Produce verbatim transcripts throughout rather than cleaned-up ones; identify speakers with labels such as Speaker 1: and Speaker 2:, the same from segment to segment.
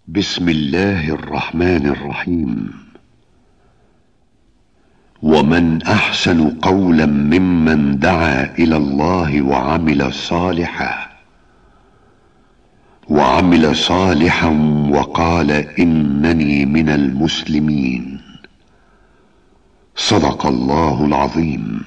Speaker 1: بسم الله الرحمن الرحيم. ومن أحسن قولا ممن دعا إلى الله وعمل صالحا وعمل صالحا وقال إنني من المسلمين. صدق الله العظيم.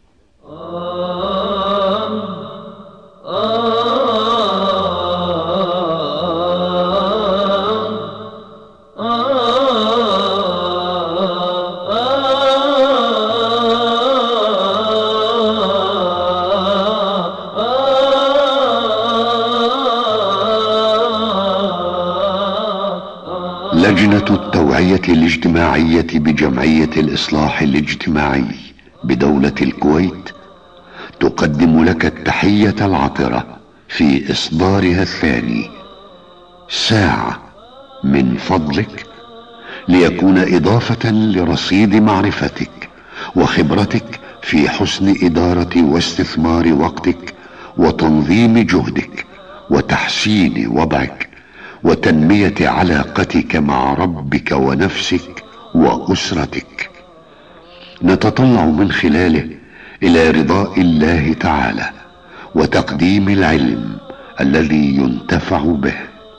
Speaker 1: لجنة التوعية الاجتماعية بجمعية الإصلاح الاجتماعي بدولة الكويت تقدم لك التحية العطرة في إصدارها الثاني. ساعة من فضلك، ليكون إضافة لرصيد معرفتك وخبرتك في حسن إدارة واستثمار وقتك وتنظيم جهدك وتحسين وضعك وتنمية علاقتك مع ربك ونفسك وأسرتك. نتطلع من خلاله إلى رضاء الله تعالى وتقديم العلم الذي ينتفع به.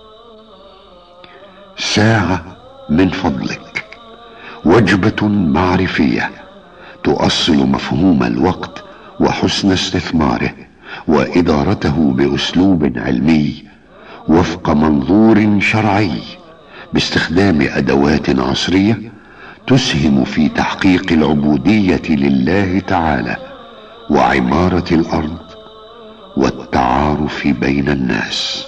Speaker 1: ساعة من فضلك، وجبة معرفية تؤصل مفهوم الوقت وحسن استثماره وإدارته بأسلوب علمي وفق منظور شرعي باستخدام أدوات عصرية تسهم في تحقيق العبودية لله تعالى وعمارة الأرض والتعارف بين الناس.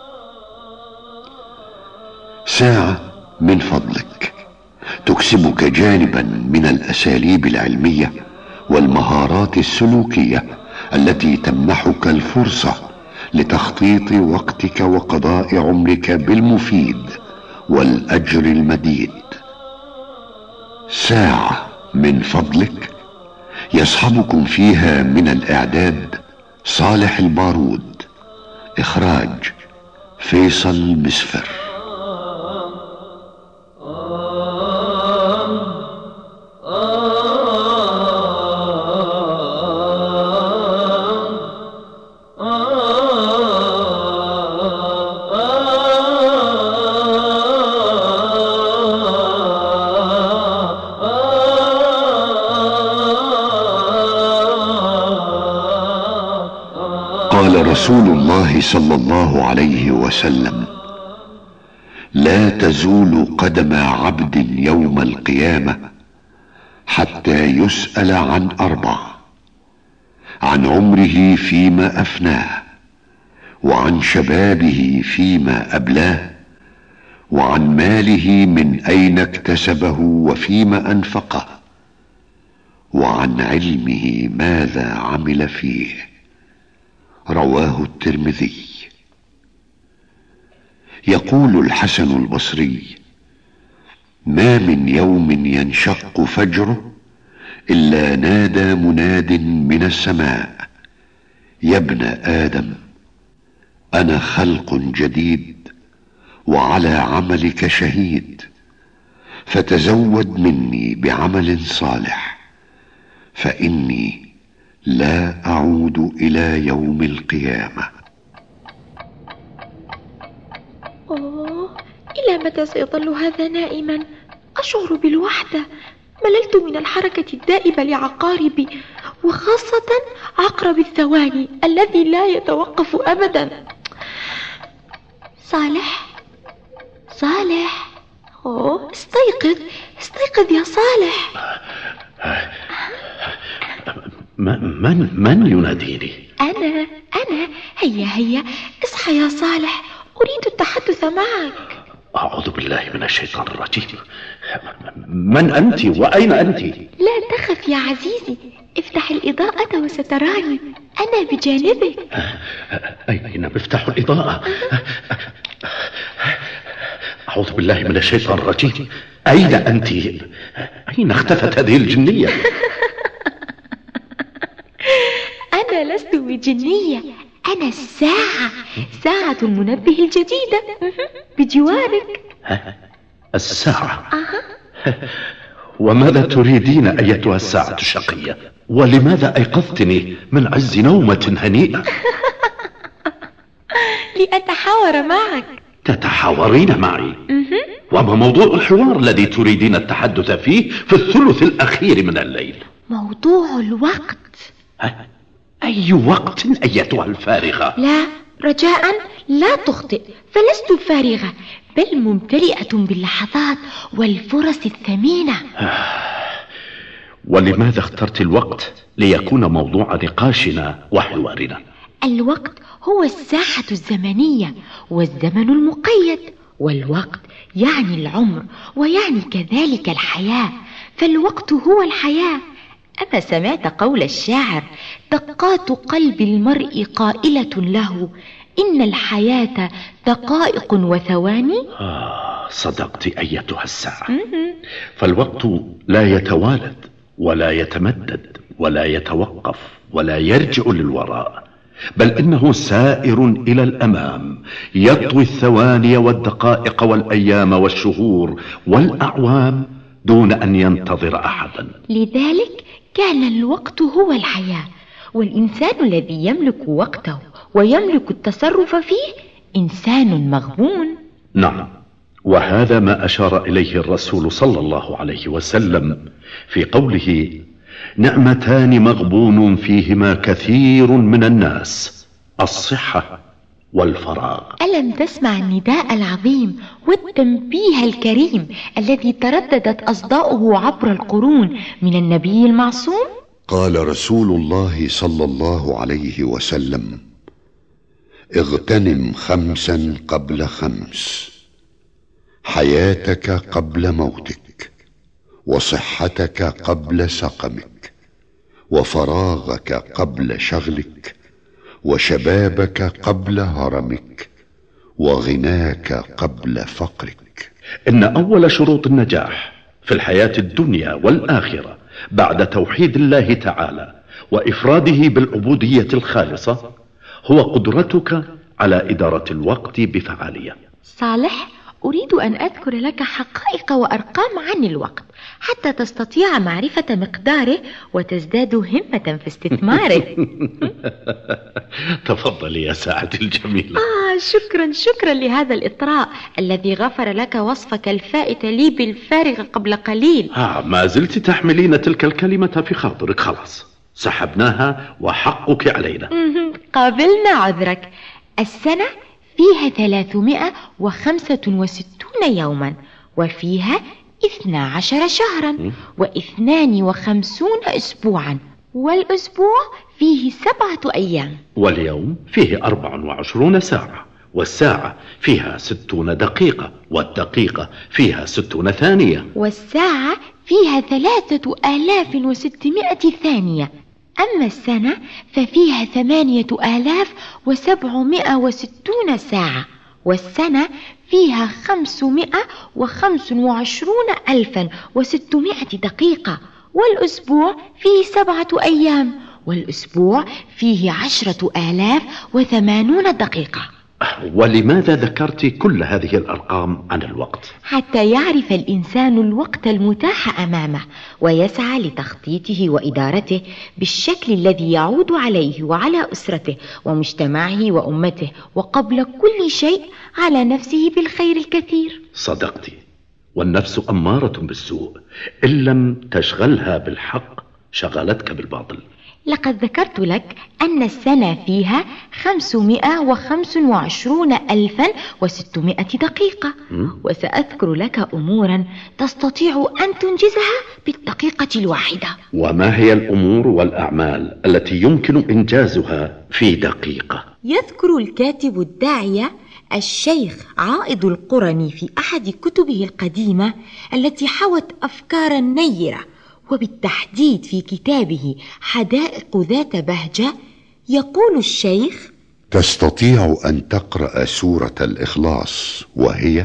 Speaker 1: ساعة من فضلك تكسبك جانبا من الأساليب العلمية والمهارات السلوكية التي تمنحك الفرصة لتخطيط وقتك وقضاء عمرك بالمفيد والأجر المديد. ساعة من فضلك يصحبكم فيها من الإعداد صالح البارود، إخراج فيصل مسفر. قال رسول الله صلى الله عليه وسلم: لا تزول قدم عبد يوم القيامة حتى يسأل عن أربع: عن عمره فيما أفناه، وعن شبابه فيما أبلاه، وعن ماله من أين اكتسبه وفيما أنفقه، وعن علمه ماذا عمل فيه. رواه الترمذي. يقول الحسن البصري: ما من يوم ينشق فجره إلا نادى مناد من السماء: يا ابن آدم، أنا خلق جديد وعلى عملك شهيد، فتزود مني بعمل صالح، فإني لا أعود إلى يوم القيامة.
Speaker 2: أوه، إلى متى سيظل هذا نائما؟ أشعر بالوحدة، مللت من الحركة الدائبة لعقاربي، وخاصة عقرب الثواني الذي لا يتوقف أبدا. صالح صالح، أوه، استيقظ استيقظ يا صالح.
Speaker 3: من من يناديني؟
Speaker 2: أنا أنا هيا هيا اصحى يا صالح، أريد التحدث معك.
Speaker 3: أعوذ بالله من الشيطان الرجيم. من أنت وأين أنت؟
Speaker 2: لا تخف يا عزيزي، افتح الإضاءة وستراني، أنا بجانبك.
Speaker 3: أين مفتاح الإضاءة؟ أعوذ بالله من الشيطان الرجيم. أين أنت؟ أين اختفت هذه الجنية؟
Speaker 2: أنا لست بجنية، أنا الساعة ساعة المنبه الجديدة بجوارك.
Speaker 3: الساعة؟ وماذا تريدين أيتها الساعة الشقية؟ ولماذا أيقظتني من عز نومة هنيئة؟
Speaker 2: لأتحاور معك.
Speaker 3: تتحاورين معي؟ وما موضوع الحوار الذي تريدين التحدث فيه في الثلث الأخير من الليل؟
Speaker 2: موضوع الوقت.
Speaker 3: أي وقت أيتها الفارغة؟
Speaker 2: لا، رجاء لا تخطئ، فلست فارغة، بل ممتلئة باللحظات والفرص الثمينة.
Speaker 3: ولماذا اخترت الوقت ليكون موضوع نقاشنا وحوارنا؟
Speaker 2: الوقت هو الساحة الزمنية والزمن المقيد، والوقت يعني العمر ويعني كذلك الحياة، فالوقت هو الحياة. أما سمعت قول الشاعر: دقات قلب المرء قائلة له إن الحياة دقائق وثواني.
Speaker 3: آه صدقت أيتها الساعة. فالوقت لا يتوالد ولا يتمدد ولا يتوقف ولا يرجع للوراء، بل إنه سائر إلى الأمام، يطوي الثواني والدقائق والأيام والشهور والأعوام دون أن ينتظر أحدا.
Speaker 2: لذلك كان الوقت هو الحياة، والإنسان الذي يملك وقته ويملك التصرف فيه إنسان مغبون.
Speaker 3: نعم، وهذا ما أشار إليه الرسول صلى الله عليه وسلم في قوله: نعمتان مغبون فيهما كثير من الناس، الصحة والفراغ.
Speaker 2: ألم تسمع النداء العظيم والتنبيه الكريم الذي ترددت أصداؤه عبر القرون من النبي المعصوم؟
Speaker 1: قال رسول الله صلى الله عليه وسلم: اغتنم خمسا قبل خمس: حياتك قبل موتك، وصحتك قبل سقمك، وفراغك قبل شغلك، وشبابك قبل هرمك، وغناك قبل فقرك.
Speaker 3: إن أول شروط النجاح في الحياة الدنيا والآخرة بعد توحيد الله تعالى وإفراده بالعبودية الخالصة هو قدرتك على إدارة الوقت بفعالية.
Speaker 2: صالح، أريد أن أذكر لك حقائق وأرقام عن الوقت حتى تستطيع معرفة مقداره وتزداد همة في استثماره.
Speaker 3: تفضلي يا ساعتي الجميلة.
Speaker 2: آه شكرا شكرا لهذا الإطراء الذي غفر لك وصفك الفائت لي بالفارغ قبل قليل.
Speaker 3: آه ما زلت تحملين تلك الكلمة في خاطرك. خلاص سحبناها وحقك علينا.
Speaker 2: قابلنا عذرك. السنة فيها ثلاثمائة وخمسة وستون يوما، وفيها اثنا عشر شهرا واثنان وخمسون أسبوعا، والأسبوع فيه سبعة أيام،
Speaker 3: واليوم فيه أربع وعشرون ساعة، والساعة فيها ستون دقيقة، والدقيقة فيها ستون ثانية،
Speaker 2: والساعة فيها ثلاثة آلاف وستمائة ثانية. أما السنة ففيها ثمانية آلاف وسبعمائة وستون ساعة، والسنة فيها خمسمائة وخمسة وعشرون ألفا وستمائة دقيقة، والأسبوع فيه سبعة أيام، والأسبوع فيه عشرة آلاف وثمانون دقيقة.
Speaker 3: ولماذا ذكرت كل هذه الأرقام عن الوقت؟
Speaker 2: حتى يعرف الإنسان الوقت المتاح أمامه ويسعى لتخطيطه وإدارته بالشكل الذي يعود عليه وعلى أسرته ومجتمعه وأمته، وقبل كل شيء على نفسه بالخير الكثير.
Speaker 3: صدقتي، والنفس أمارة بالسوء، إن لم تشغلها بالحق شغلتك بالباطل.
Speaker 2: لقد ذكرت لك أن السنة فيها خمسمائة وخمسة وعشرين ألفا وستمائة دقيقة، وسأذكر لك أمورا تستطيع أن تنجزها بالدقيقة الواحدة.
Speaker 3: وما هي الأمور والأعمال التي يمكن إنجازها في دقيقة؟
Speaker 2: يذكر الكاتب الداعية الشيخ عائض القرني في أحد كتبه القديمة التي حوت أفكارا نيرة، وبالتحديد في كتابه حدائق ذات بهجة، يقول الشيخ:
Speaker 1: تستطيع أن تقرأ سورة الإخلاص وهي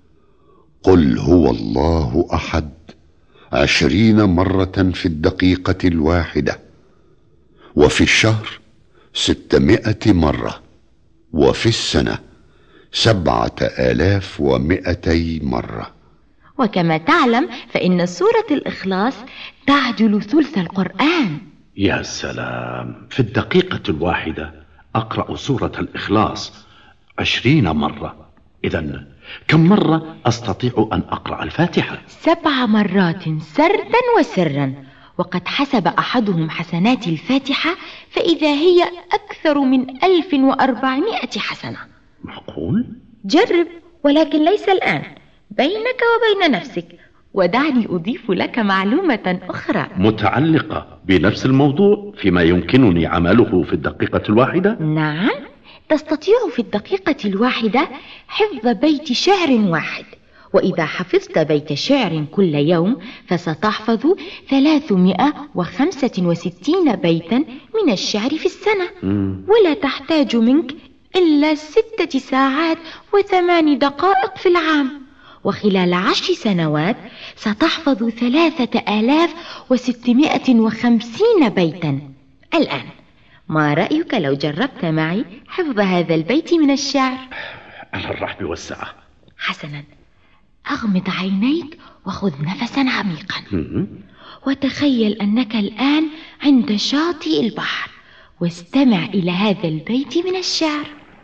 Speaker 1: قل هو الله أحد عشرين مرة في الدقيقة الواحدة، وفي الشهر ستمائة مرة، وفي السنة سبعة آلاف ومئتي مرة.
Speaker 2: وكما تعلم فإن سورة الإخلاص تعدل ثلث القرآن.
Speaker 3: يا سلام، في الدقيقة الواحدة أقرأ سورة الإخلاص عشرين مرة. إذن كم مرة أستطيع أن أقرأ الفاتحة؟
Speaker 2: سبع مرات سردا وسرا، وقد حسب أحدهم حسنات الفاتحة فإذا هي أكثر من ألف وأربعمائة حسنة.
Speaker 3: معقول؟
Speaker 2: جرب، ولكن ليس الآن، بينك وبين نفسك. ودعني أضيف لك معلومة أخرى
Speaker 3: متعلقة بنفس الموضوع فيما يمكنني عمله في الدقيقة الواحدة.
Speaker 2: نعم، تستطيع في الدقيقة الواحدة حفظ بيت شعر واحد، وإذا حفظت بيت شعر كل يوم فستحفظ ثلاثمائة وخمسة وستين بيتا من الشعر في السنة.
Speaker 3: مم.
Speaker 2: ولا تحتاج منك إلا ستة ساعات وثمان دقائق في العام، وخلال عشر سنوات ستحفظ ثلاثة آلاف وستمائة وخمسين بيتا. الآن ما رأيك لو جربت معي حفظ هذا البيت من الشعر؟
Speaker 3: على الرحب والسعة.
Speaker 2: حسنا، أغمض عينيك وخذ نفسا عميقا، وتخيل أنك الآن عند شاطئ البحر، واستمع إلى هذا البيت من الشعر.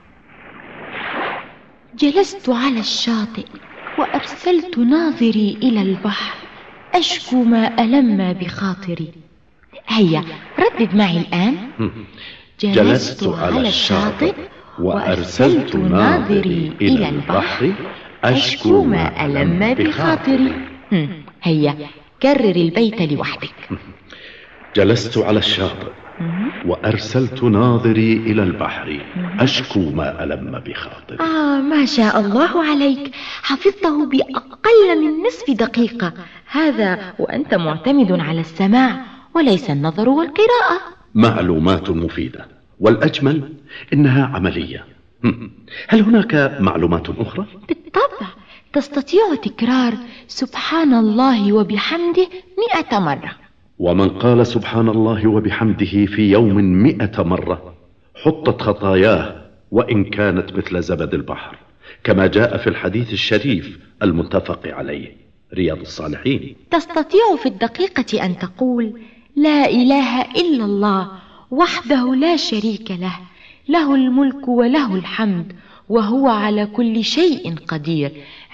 Speaker 2: جلست على الشاطئ وأرسلت ناظري إلى البحر، أشكو ما ألم بخاطري. هيا ردد معي الآن.
Speaker 3: جلست على الشاطئ وأرسلت ناظري إلى البحر، أشكو ما ألم بخاطري.
Speaker 2: هيا كرر البيت لوحدك.
Speaker 3: جلست على الشاطئ وأرسلت ناظري إلى البحر، أشكو ما ألم بخاطري.
Speaker 2: آه، ما شاء الله عليك، حفظته بأقل من نصف دقيقة. هذا وأنت معتمد على السماع وليس النظر والقراءة.
Speaker 3: معلومات مفيدة، والأجمل إنها عملية. هل هناك معلومات أخرى؟
Speaker 2: بالطبع، تستطيع تكرار سبحان الله وبحمده مئة مرة.
Speaker 3: ومن قال سبحان الله وبحمده في يوم مئة مرة حطت خطاياه وإن كانت مثل زبد البحر، كما جاء في الحديث الشريف المتفق عليه رياض الصالحين.
Speaker 2: تستطيع في الدقيقة أن تقول لا إله إلا الله وحده لا شريك له، له الملك وله الحمد وهو على كل شيء قدير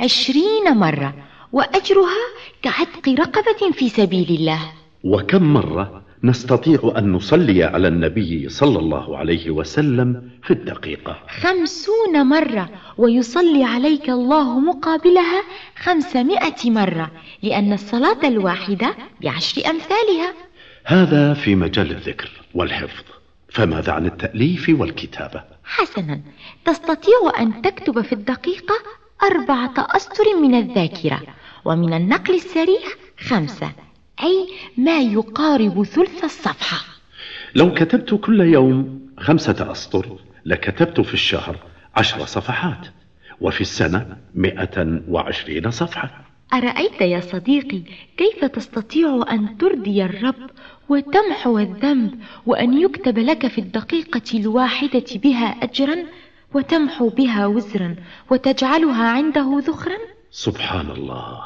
Speaker 2: عشرين مرة، وأجرها كعتق رقبة في سبيل الله.
Speaker 3: وكم مرة نستطيع أن نصلي على النبي صلى الله عليه وسلم في الدقيقة؟
Speaker 2: خمسون مرة، ويصلي عليك الله مقابلها خمسمائة مرة، لأن الصلاة الواحدة بعشر أمثالها.
Speaker 3: هذا في مجال الذكر والحفظ، فماذا عن التأليف والكتابة؟
Speaker 2: حسنا، تستطيع أن تكتب في الدقيقة أربعة أسطر من الذاكرة، ومن النقل السريع خمسة، أي ما يقارب ثلث الصفحة.
Speaker 3: لو كتبت كل يوم خمسة أسطر لكتبت في الشهر عشر صفحات، وفي السنة مئة وعشرين صفحة.
Speaker 2: أرأيت يا صديقي كيف تستطيع أن ترضي الرب وتمحو الذنب، وأن يكتب لك في الدقيقة الواحدة بها أجرا، وتمحو بها وزرا، وتجعلها عنده ذخرا؟
Speaker 3: سبحان الله،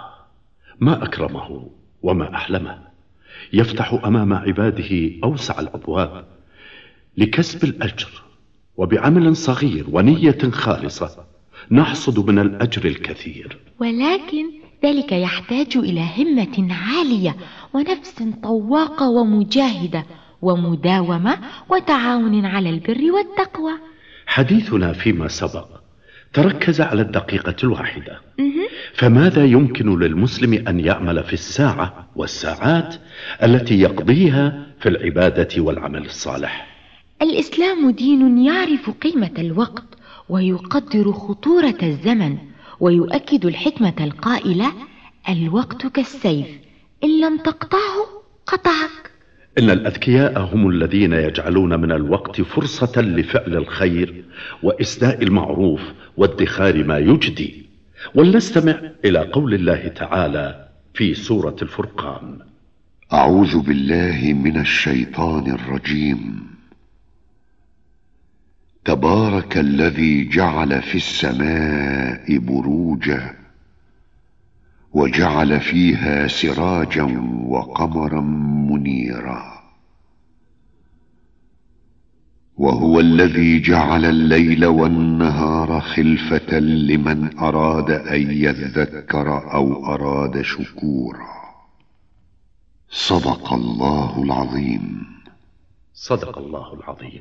Speaker 3: ما أكرمه وما أحلمه، يفتح أمام عباده أوسع الأبواب لكسب الأجر، وبعمل صغير ونية خالصة نحصد من الأجر الكثير.
Speaker 2: ولكن ذلك يحتاج إلى همة عالية ونفس طواقة ومجاهدة ومداومة وتعاون على البر والتقوى.
Speaker 3: حديثنا فيما سبق تركز على الدقيقة الواحدة، فماذا يمكن للمسلم أن يعمل في الساعة والساعات التي يقضيها في العبادة والعمل الصالح؟
Speaker 2: الإسلام دين يعرف قيمة الوقت ويقدر خطورة الزمن، ويؤكد الحكمة القائلة الوقت كالسيف إن لم تقطعه قطعك.
Speaker 3: إن الأذكياء هم الذين يجعلون من الوقت فرصة لفعل الخير وإسداء المعروف وادخار ما يجدي. ولنستمع إلى قول الله تعالى في سورة الفرقان:
Speaker 1: أعوذ بالله من الشيطان الرجيم. تبارك الذي جعل في السماء بروجا وجعل فيها سراجا وقمرا منيرا، وهو الذي جعل الليل والنهار خلفة لمن أراد أن يذكر أو أراد شكورا. صدق الله العظيم.
Speaker 3: صدق الله العظيم.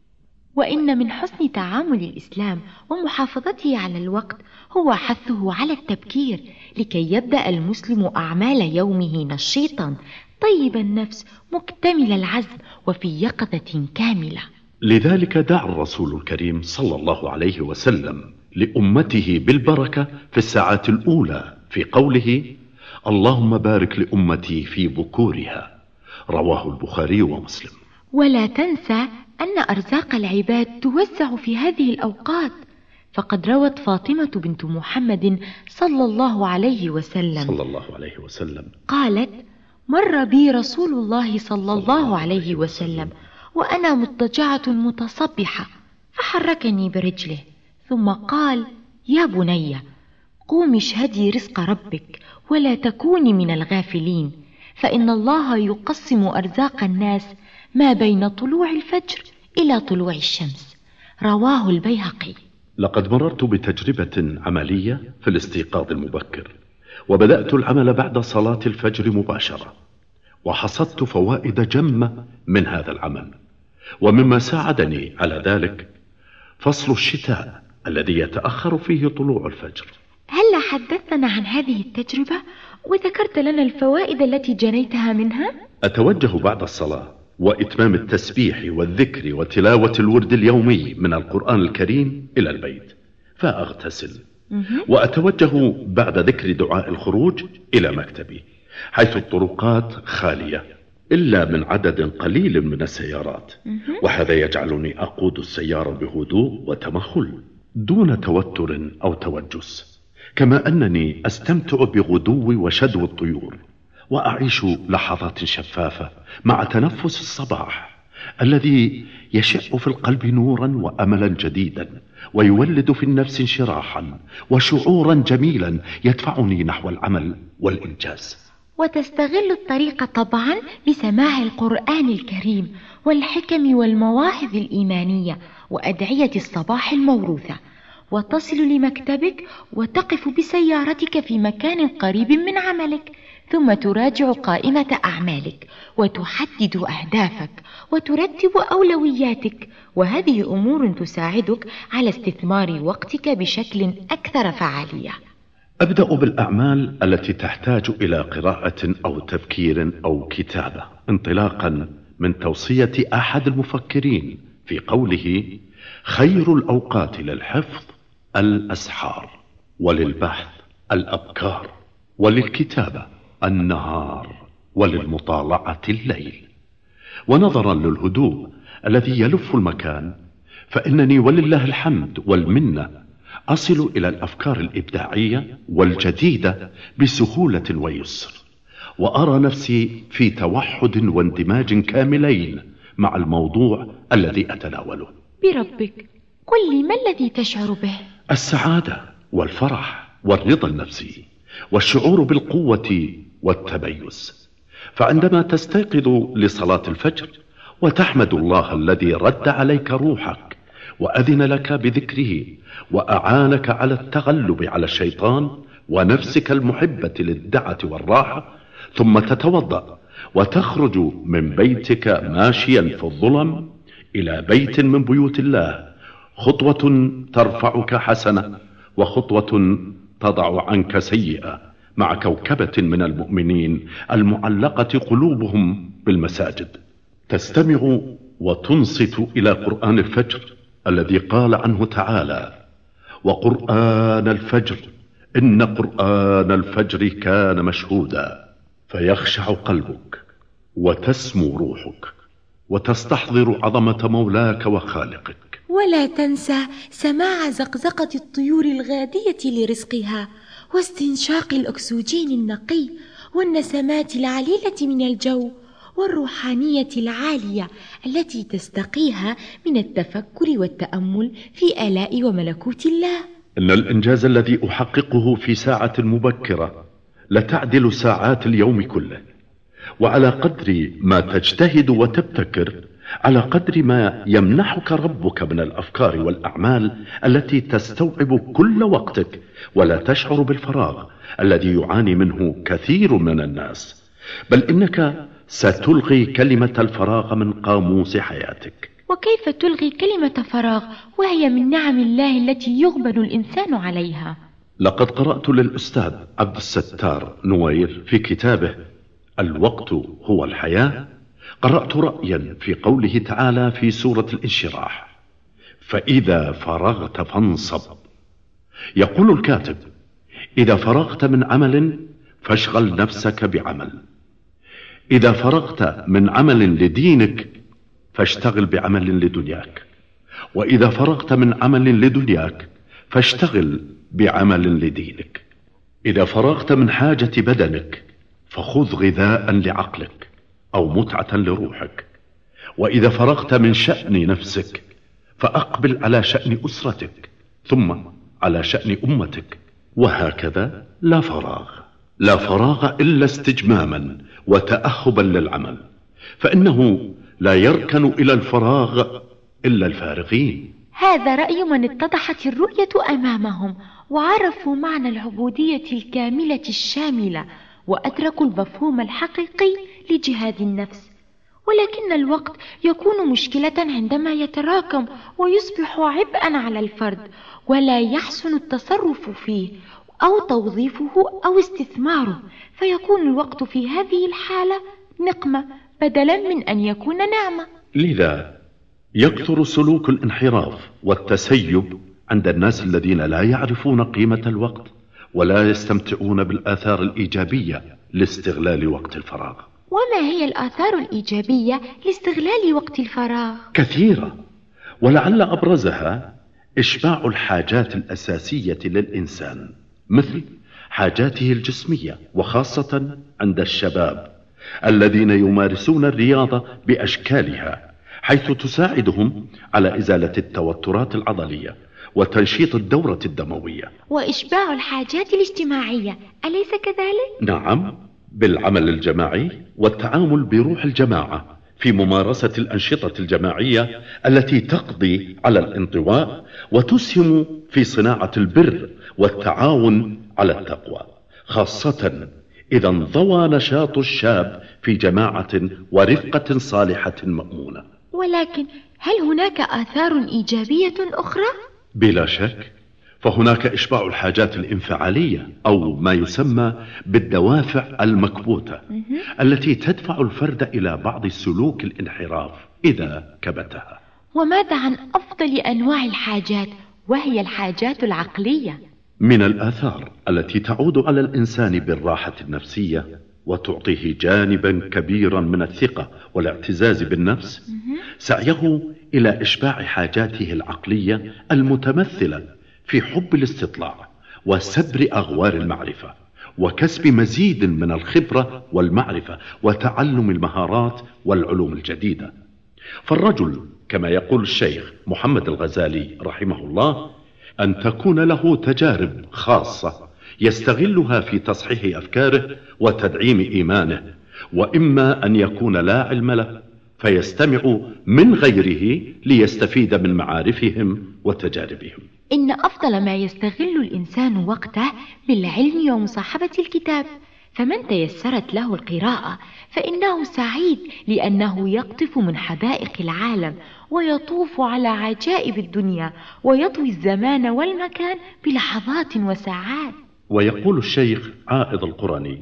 Speaker 2: وإن من حسن تعامل الإسلام ومحافظته على الوقت هو حثه على التبكير، لكي يبدأ المسلم أعمال يومه نشيطا طيب النفس مكتمل العزم وفي يقظة كاملة.
Speaker 3: لذلك دعا الرسول الكريم صلى الله عليه وسلم لأمته بالبركة في الساعات الأولى في قوله: اللهم بارك لأمتي في بكورها، رواه البخاري ومسلم.
Speaker 2: ولا تنسى أن أرزاق العباد توزع في هذه الأوقات، فقد روت فاطمة بنت محمد صلى الله عليه وسلم
Speaker 3: صلى الله عليه وسلم
Speaker 2: قالت: مر بي رسول الله صلى الله عليه وسلم وأنا مضطجعة متصبحة، فحركني برجله ثم قال: يا بني قومي اشهدي رزق ربك ولا تكوني من الغافلين، فإن الله يقسم أرزاق الناس ما بين طلوع الفجر إلى طلوع الشمس، رواه البيهقي.
Speaker 3: لقد مررت بتجربة عملية في الاستيقاظ المبكر، وبدأت العمل بعد صلاة الفجر مباشرة، وحصدت فوائد جمة من هذا العمل. ومما ساعدني على ذلك فصل الشتاء الذي يتأخر فيه طلوع الفجر.
Speaker 2: هل حدثنا عن هذه التجربة وذكرت لنا الفوائد التي جنيتها منها؟
Speaker 3: أتوجه بعد الصلاة وإتمام التسبيح والذكر وتلاوة الورد اليومي من القرآن الكريم إلى البيت، فأغتسل وأتوجه بعد ذكر دعاء الخروج إلى مكتبي، حيث الطرقات خالية إلا من عدد قليل من السيارات، وهذا يجعلني أقود السيارة بهدوء وتمهل دون توتر أو توجس، كما أنني أستمتع بغدو وشدو الطيور، وأعيش لحظات شفافة مع تنفس الصباح الذي يشع في القلب نورا وأملا جديدا، ويولد في النفس انشراحا وشعورا جميلا يدفعني نحو العمل والإنجاز.
Speaker 2: وتستغل الطريق طبعا بسماع القرآن الكريم والحكم والمواعظ الإيمانية وأدعية الصباح الموروثة، وتصل لمكتبك وتقف بسيارتك في مكان قريب من عملك، ثم تراجع قائمة أعمالك وتحدد أهدافك وترتب أولوياتك، وهذه أمور تساعدك على استثمار وقتك بشكل أكثر فعالية.
Speaker 3: أبدأ بالأعمال التي تحتاج إلى قراءة أو تفكير أو كتابة، انطلاقا من توصية أحد المفكرين في قوله: خير الأوقات للحفظ الأسحار، وللبحث الأبكار، وللكتابة النهار، وللمطالعة الليل. ونظرا للهدوء الذي يلف المكان، فإنني ولله الحمد والمنة أصل إلى الأفكار الإبداعية والجديدة بسهولة ويسر، وأرى نفسي في توحد واندماج كاملين مع الموضوع الذي أتناوله.
Speaker 2: بربك قل لي ما الذي تشعر به؟
Speaker 3: السعادة والفرح والرضا النفسي والشعور بالقوة والتميز. فعندما تستيقظ لصلاة الفجر وتحمد الله الذي رد عليك روحك وأذن لك بذكره وأعانك على التغلب على الشيطان ونفسك المحبة للدعة والراحة، ثم تتوضأ وتخرج من بيتك ماشيا في الظلم إلى بيت من بيوت الله، خطوة ترفعك حسنة وخطوة تضع عنك سيئة، مع كوكبة من المؤمنين المعلقة قلوبهم بالمساجد، تستمع وتنصت إلى قرآن الفجر الذي قال عنه تعالى: وقرآن الفجر إن قرآن الفجر كان مشهودا. فيخشع قلبك وتسمو روحك وتستحضر عظمة مولاك وخالقك.
Speaker 2: ولا تنسى سماع زقزقة الطيور الغادية لرزقها، واستنشاق الأكسجين النقي والنسمات العليلة من الجو، والروحانية العالية التي تستقيها من التفكر والتأمل في آلاء وملكوت الله.
Speaker 3: إن الإنجاز الذي أحققه في ساعة مبكرة لتعدل ساعات اليوم كله، وعلى قدر ما تجتهد وتبتكر على قدر ما يمنحك ربك من الأفكار والأعمال التي تستوعب كل وقتك، ولا تشعر بالفراغ الذي يعاني منه كثير من الناس، بل إنك ستلغي كلمة الفراغ من قاموس حياتك.
Speaker 2: وكيف تلغي كلمة فراغ وهي من نعم الله التي يغبن الإنسان عليها؟
Speaker 3: لقد قرأت للأستاذ عبد الستار نوير في كتابه الوقت هو الحياة، قرأت رأيا في قوله تعالى في سورة الانشراح: فإذا فرغت فانصب. يقول الكاتب: إذا فرغت من عمل فاشغل نفسك بعمل، إذا فرغت من عمل لدينك فاشتغل بعمل لدنياك، وإذا فرغت من عمل لدنياك فاشتغل بعمل لدينك، إذا فرغت من حاجة بدنك فخذ غذاء لعقلك أو متعة لروحك، وإذا فرغت من شأن نفسك فأقبل على شأن أسرتك، ثم على شأن أمتك، وهكذا. لا فراغ لا فراغ إلا استجماما وتأهبا للعمل، فإنه لا يركن إلى الفراغ إلا الفارغين.
Speaker 2: هذا رأي من اتضحت الرؤية أمامهم وعرفوا معنى العبودية الكاملة الشاملة، وأدركوا المفهوم الحقيقي لجهاد النفس. ولكن الوقت يكون مشكلة عندما يتراكم ويصبح عبئا على الفرد، ولا يحسن التصرف فيه أو توظيفه أو استثماره، فيكون الوقت في هذه الحالة نقمة بدلا من أن يكون نعمة.
Speaker 3: لذا يكثر سلوك الانحراف والتسيب عند الناس الذين لا يعرفون قيمة الوقت ولا يستمتعون بالآثار الإيجابية لاستغلال وقت الفراغ.
Speaker 2: وما هي الآثار الإيجابية لاستغلال وقت الفراغ؟
Speaker 3: كثيرة، ولعل أبرزها إشباع الحاجات الأساسية للإنسان، مثل حاجاته الجسمية، وخاصة عند الشباب الذين يمارسون الرياضة بأشكالها، حيث تساعدهم على إزالة التوترات العضلية وتنشيط الدورة الدموية.
Speaker 2: وإشباع الحاجات الاجتماعية، أليس كذلك؟
Speaker 3: نعم، بالعمل الجماعي والتعامل بروح الجماعة في ممارسة الأنشطة الجماعية التي تقضي على الانطواء وتسهم في صناعة البر والتعاون على التقوى، خاصة إذا انضوى نشاط الشاب في جماعة ورفقة صالحة مأمونة.
Speaker 2: ولكن هل هناك آثار إيجابية أخرى؟
Speaker 3: بلا شك، فهناك إشباع الحاجات الانفعالية أو ما يسمى بالدوافع المكبوتة التي تدفع الفرد إلى بعض سلوك الانحراف إذا كبتها.
Speaker 2: وماذا عن أفضل أنواع الحاجات وهي الحاجات العقلية؟
Speaker 3: من الآثار التي تعود على الإنسان بالراحة النفسية وتعطيه جانبا كبيرا من الثقة والاعتزاز بالنفس سعيه إلى إشباع حاجاته العقلية المتمثلة في حب الاستطلاع وسبر أغوار المعرفة وكسب مزيد من الخبرة والمعرفة وتعلم المهارات والعلوم الجديدة. فالرجل كما يقول الشيخ محمد الغزالي رحمه الله أن تكون له تجارب خاصة يستغلها في تصحيح أفكاره وتدعيم إيمانه، وإما أن يكون لا علم له فيستمع من غيره ليستفيد من معارفهم وتجاربهم.
Speaker 2: إن أفضل ما يستغل الإنسان وقته بالعلم ومصاحبة الكتاب، فمن تيسرت له القراءة فإنه سعيد لأنه يقطف من حدائق العالم ويطوف على عجائب الدنيا ويطوي الزمان والمكان بلحظات وساعات.
Speaker 3: ويقول الشيخ عائض القرني: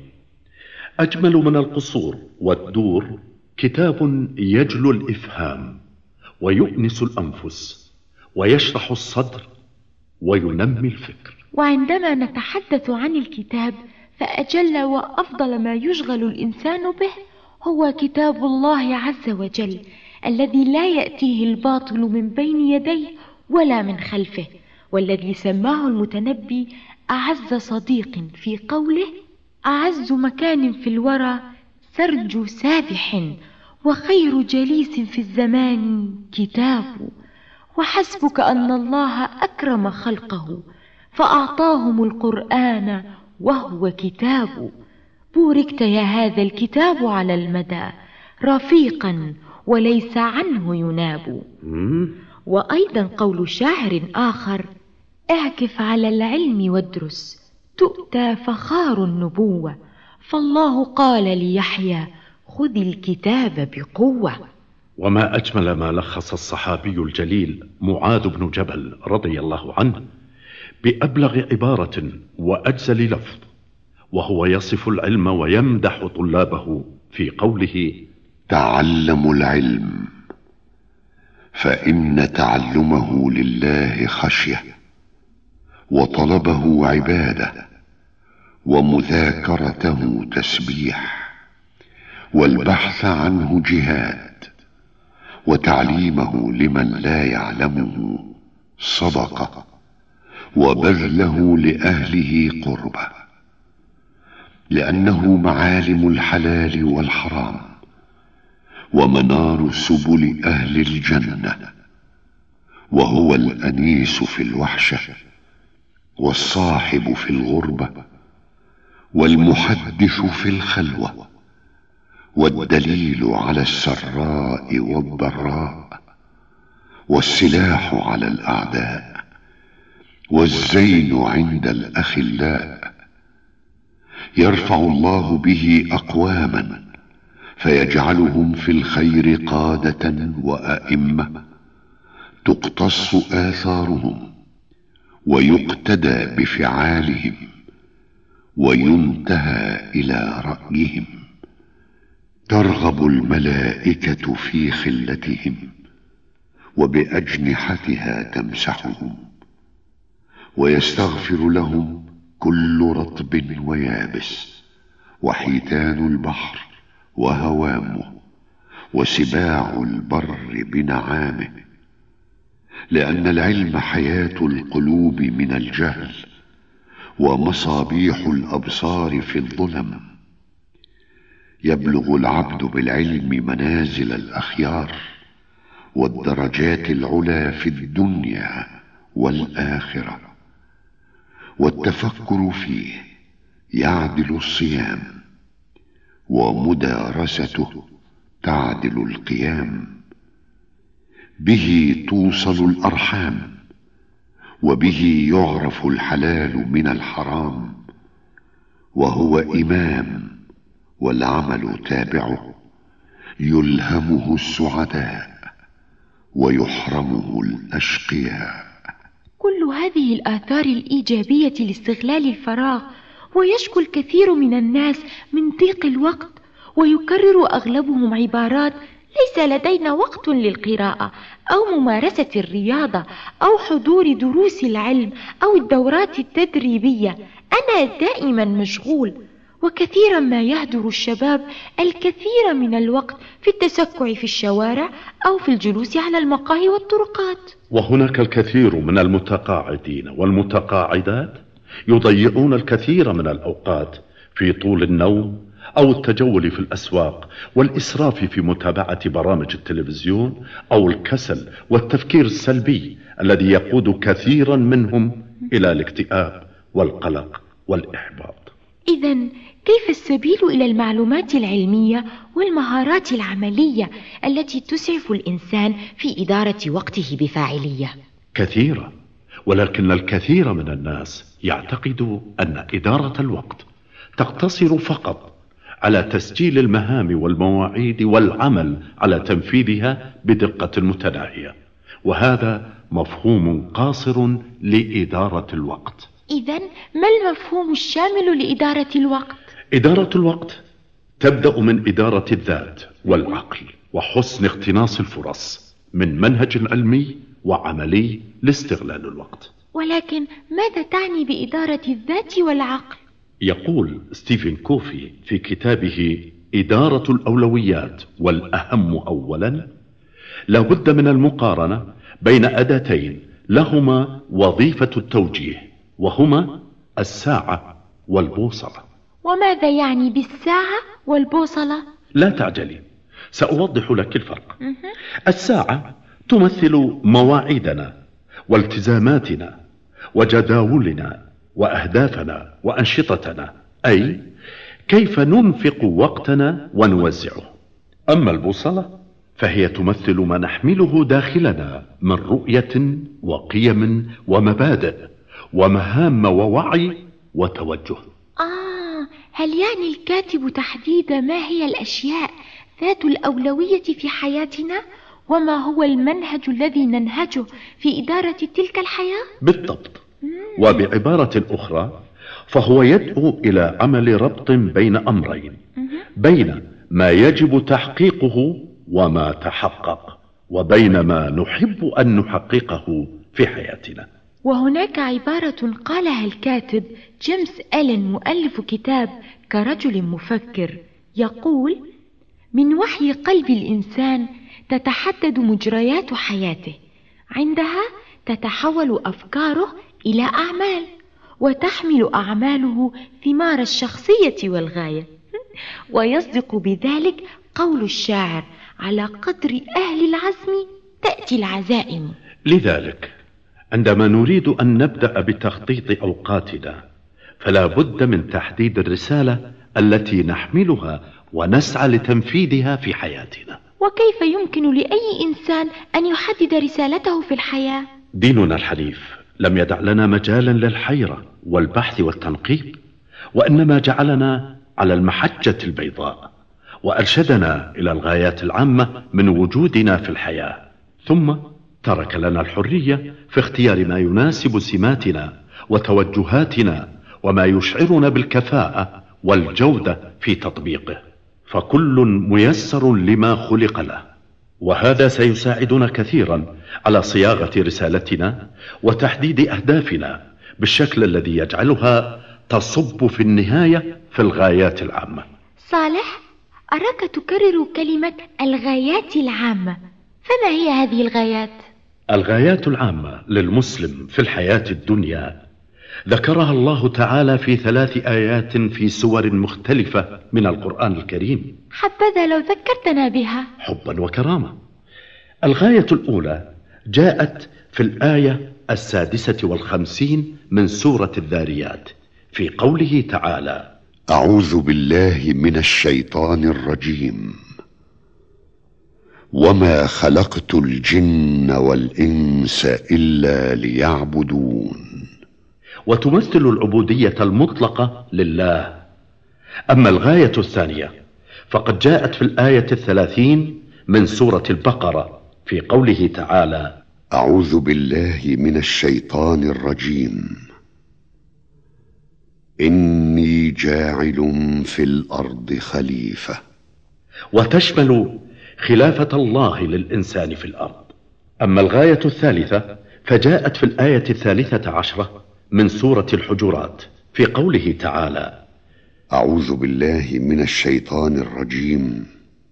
Speaker 3: أجمل من القصور والدور كتاب يجلو الإفهام ويؤنس الأنفس ويشرح الصدر وينمي الفكر.
Speaker 2: وعندما نتحدث عن الكتاب فأجل وأفضل ما يشغل الإنسان به هو كتاب الله عز وجل الذي لا يأتيه الباطل من بين يديه ولا من خلفه، والذي سماه المتنبي أعز صديق في قوله: أعز مكان في الورى سرج سابح، وخير جليس في الزمان كتاب. وحسبك أن الله أكرم خلقه فأعطاهم القرآن وهو كتاب. بوركت يا هذا الكتاب على المدى رفيقا وليس عنه يناب. وأيضا قول شاعر آخر: اعكف على العلم وادرس تؤتى فخار النبوة، فالله قال ليحيى خذ الكتاب بقوة.
Speaker 3: وما أجمل ما لخص الصحابي الجليل معاذ بن جبل رضي الله عنه بأبلغ عبارة وأجزل لفظ، وهو يصف العلم ويمدح طلابه في قوله:
Speaker 1: تعلموا العلم فإن تعلمه لله خشية، وطلبه عبادة، ومذاكرته تسبيح، والبحث عنه جهاد، وتعليمه لمن لا يعلمه صدقة، وبذله لأهله قربة، لأنه معالم الحلال والحرام، ومنار سبل أهل الجنة، وهو الأنيس في الوحشة، والصاحب في الغربة، والمحدث في الخلوة، والدليل على السراء والضراء، والسلاح على الأعداء، والزين عند الأخلاء. يرفع الله به أقواما فيجعلهم في الخير قادة وأئمة، تقتص آثارهم ويقتدى بفعالهم، وينتهى إلى رأيهم. ترغب الملائكة في خلتهم، وبأجنحتها تمسحهم، ويستغفر لهم كل رطب ويابس، وحيتان البحر وهوامه، وسباع البر بنعامه، لأن العلم حياة القلوب من الجهل، ومصابيح الأبصار في الظلم. يبلغ العبد بالعلم منازل الأخيار والدرجات العلى في الدنيا والآخرة، والتفكر فيه يعدل الصيام، ومدارسته تعدل القيام. به توصل الأرحام، وبه يعرف الحلال من الحرام، وهو إمام والعمل تابعه. يلهمه السعداء ويحرمه الأشقياء.
Speaker 2: كل هذه الآثار الإيجابية لاستغلال الفراغ، ويشكو الكثير من الناس من ضيق الوقت، ويكرر أغلبهم عبارات: ليس لدينا وقت للقراءة، أو ممارسة الرياضة، أو حضور دروس العلم، أو الدورات التدريبية، أنا دائما مشغول. وكثيرا ما يهدر الشباب الكثير من الوقت في التسكع في الشوارع أو في الجلوس على المقاهي والطرقات.
Speaker 3: وهناك الكثير من المتقاعدين والمتقاعدات يضيعون الكثير من الأوقات في طول النوم أو التجول في الأسواق، والإسراف في متابعة برامج التلفزيون، أو الكسل والتفكير السلبي الذي يقود كثيرا منهم إلى الاكتئاب والقلق والإحباط.
Speaker 2: إذن كيف السبيل إلى المعلومات العلمية والمهارات العملية التي تسعف الإنسان في إدارة وقته بفاعلية؟
Speaker 3: كثيرة، ولكن الكثير من الناس يعتقد أن إدارة الوقت تقتصر فقط على تسجيل المهام والمواعيد والعمل على تنفيذها بدقة متناهية، وهذا مفهوم قاصر لإدارة الوقت.
Speaker 2: إذن ما المفهوم الشامل لإدارة الوقت؟
Speaker 3: إدارة الوقت تبدأ من إدارة الذات والعقل وحسن اقتناص الفرص، من منهج علمي وعملي لاستغلال الوقت.
Speaker 2: ولكن ماذا تعني بإدارة الذات والعقل؟
Speaker 3: يقول ستيفن كوفي في كتابه إدارة الأولويات والأهم أولا: لا بد من المقارنة بين أداتين لهما وظيفة التوجيه، وهما الساعة والبوصلة.
Speaker 2: وماذا يعني بالساعة والبوصلة؟
Speaker 3: لا تعجلي، سأوضح لك الفرق. الساعة تمثل مواعيدنا والتزاماتنا وجداولنا وأهدافنا وأنشطتنا، أي كيف ننفق وقتنا ونوزعه. أما البوصلة فهي تمثل ما نحمله داخلنا من رؤية وقيم ومبادئ ومهام ووعي وتوجه.
Speaker 2: آه، هل يعني الكاتب تحديد ما هي الأشياء ذات الأولوية في حياتنا، وما هو المنهج الذي ننهجه في إدارة تلك الحياة؟
Speaker 3: بالضبط. وبعبارة أخرى فهو يدعو إلى عمل ربط بين أمرين، بين ما يجب تحقيقه وما تحقق، وبين ما نحب أن نحققه في حياتنا.
Speaker 2: وهناك عبارة قالها الكاتب جيمس ألين مؤلف كتاب كرجل مفكر، يقول: من وحي قلب الإنسان تتحدد مجريات حياته، عندها تتحول أفكاره إلى أعمال، وتحمل أعماله ثمار الشخصية والغاية. ويصدق بذلك قول الشاعر: على قدر أهل العزم تأتي العزائم.
Speaker 3: لذلك عندما نريد أن نبدأ بتخطيط أوقاتنا فلا بد من تحديد الرسالة التي نحملها ونسعى لتنفيذها في حياتنا.
Speaker 2: وكيف يمكن لأي إنسان أن يحدد رسالته في الحياة؟
Speaker 3: ديننا الحنيف لم يدع لنا مجالا للحيرة والبحث والتنقيب، وإنما جعلنا على المحجة البيضاء، وأرشدنا إلى الغايات العامة من وجودنا في الحياة، ثم ترك لنا الحرية في اختيار ما يناسب سماتنا وتوجهاتنا وما يشعرنا بالكفاءة والجودة في تطبيقه، فكل ميسر لما خلق له. وهذا سيساعدنا كثيرا على صياغة رسالتنا وتحديد أهدافنا بالشكل الذي يجعلها تصب في النهاية في الغايات العامة.
Speaker 2: صالح، أراك تكرر كلمة الغايات العامة، فما هي هذه الغايات؟
Speaker 3: الغايات العامة للمسلم في الحياة الدنيا ذكرها الله تعالى في ثلاث آيات في سور مختلفة من القرآن الكريم.
Speaker 2: حبذا لو ذكرتنا بها.
Speaker 3: حبا وكرامة. الغاية الأولى جاءت في الآية السادسة والخمسين من سورة الذاريات في قوله تعالى:
Speaker 1: أعوذ بالله من الشيطان الرجيم، وما خلقت الجن والإنس إلا ليعبدون.
Speaker 3: وتمثل العبودية المطلقة لله. أما الغاية الثانية فقد جاءت في الآية الثلاثين من سورة البقرة في قوله تعالى:
Speaker 1: أعوذ بالله من الشيطان الرجيم، إني جاعل في الأرض خليفة.
Speaker 3: وتشمل خلافة الله للإنسان في الأرض. أما الغاية الثالثة فجاءت في الآية الثالثة عشرة من سورة الحجرات في قوله تعالى:
Speaker 1: أعوذ بالله من الشيطان الرجيم،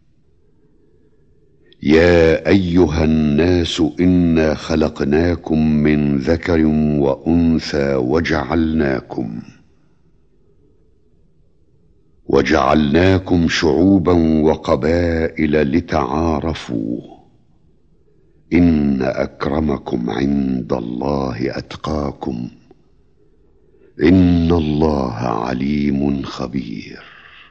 Speaker 1: يا أيها الناس إنا خلقناكم من ذكر وأنثى وجعلناكم وجعلناكم شعوبا وقبائل لتعارفوا، إن أكرمكم عند الله أتقاكم، إن الله عليم خبير.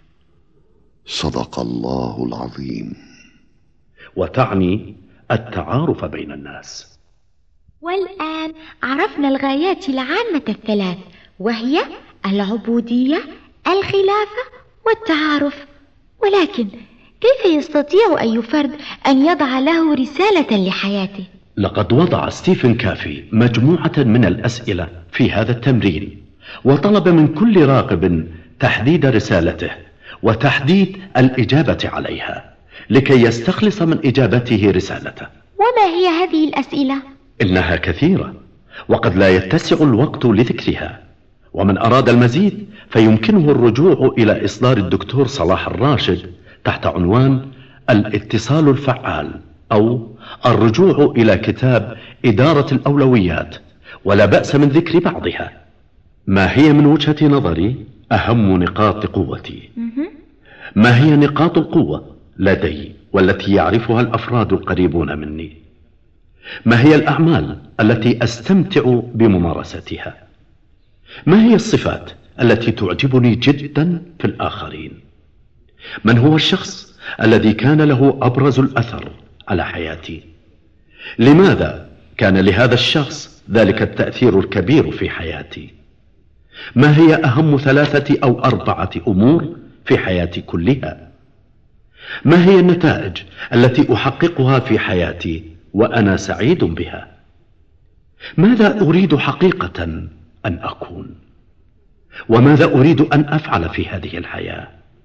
Speaker 1: صدق الله العظيم.
Speaker 3: وتعني التعارف بين الناس.
Speaker 2: والآن عرفنا الغايات العامة الثلاث، وهي العبودية، الخلافة، والتعارف. ولكن كيف يستطيع أي فرد أن يضع له رسالة لحياته؟
Speaker 3: لقد وضع ستيفن كافي مجموعة من الأسئلة في هذا التمرين، وطلب من كل راغب تحديد رسالته وتحديد الإجابة عليها لكي يستخلص من إجابته رسالته.
Speaker 2: وما هي هذه الأسئلة؟
Speaker 3: إنها كثيرة وقد لا يتسع الوقت لذكرها، ومن أراد المزيد فيمكنه الرجوع إلى إصدار الدكتور صلاح الراشد تحت عنوان الاتصال الفعال، أو الرجوع إلى كتاب إدارة الأولويات، ولا بأس من ذكر بعضها. ما هي من وجهة نظري أهم نقاط قوتي. ما هي نقاط القوة لدي والتي يعرفها الأفراد القريبون مني؟ ما هي الأعمال التي أستمتع بممارستها؟ ما هي الصفات التي تعجبني جدا في الآخرين؟ من هو الشخص الذي كان له أبرز الأثر على حياتي؟ لماذا كان لهذا الشخص ذلك التأثير الكبير في حياتي؟ ما هي أهم ثلاثة أو أربعة أمور في حياتي كلها؟ ما هي النتائج التي أحققها في حياتي وأنا سعيد بها؟ ماذا أريد حقيقة أن أكون؟ وماذا أريد أن أفعل في هذه الحياة؟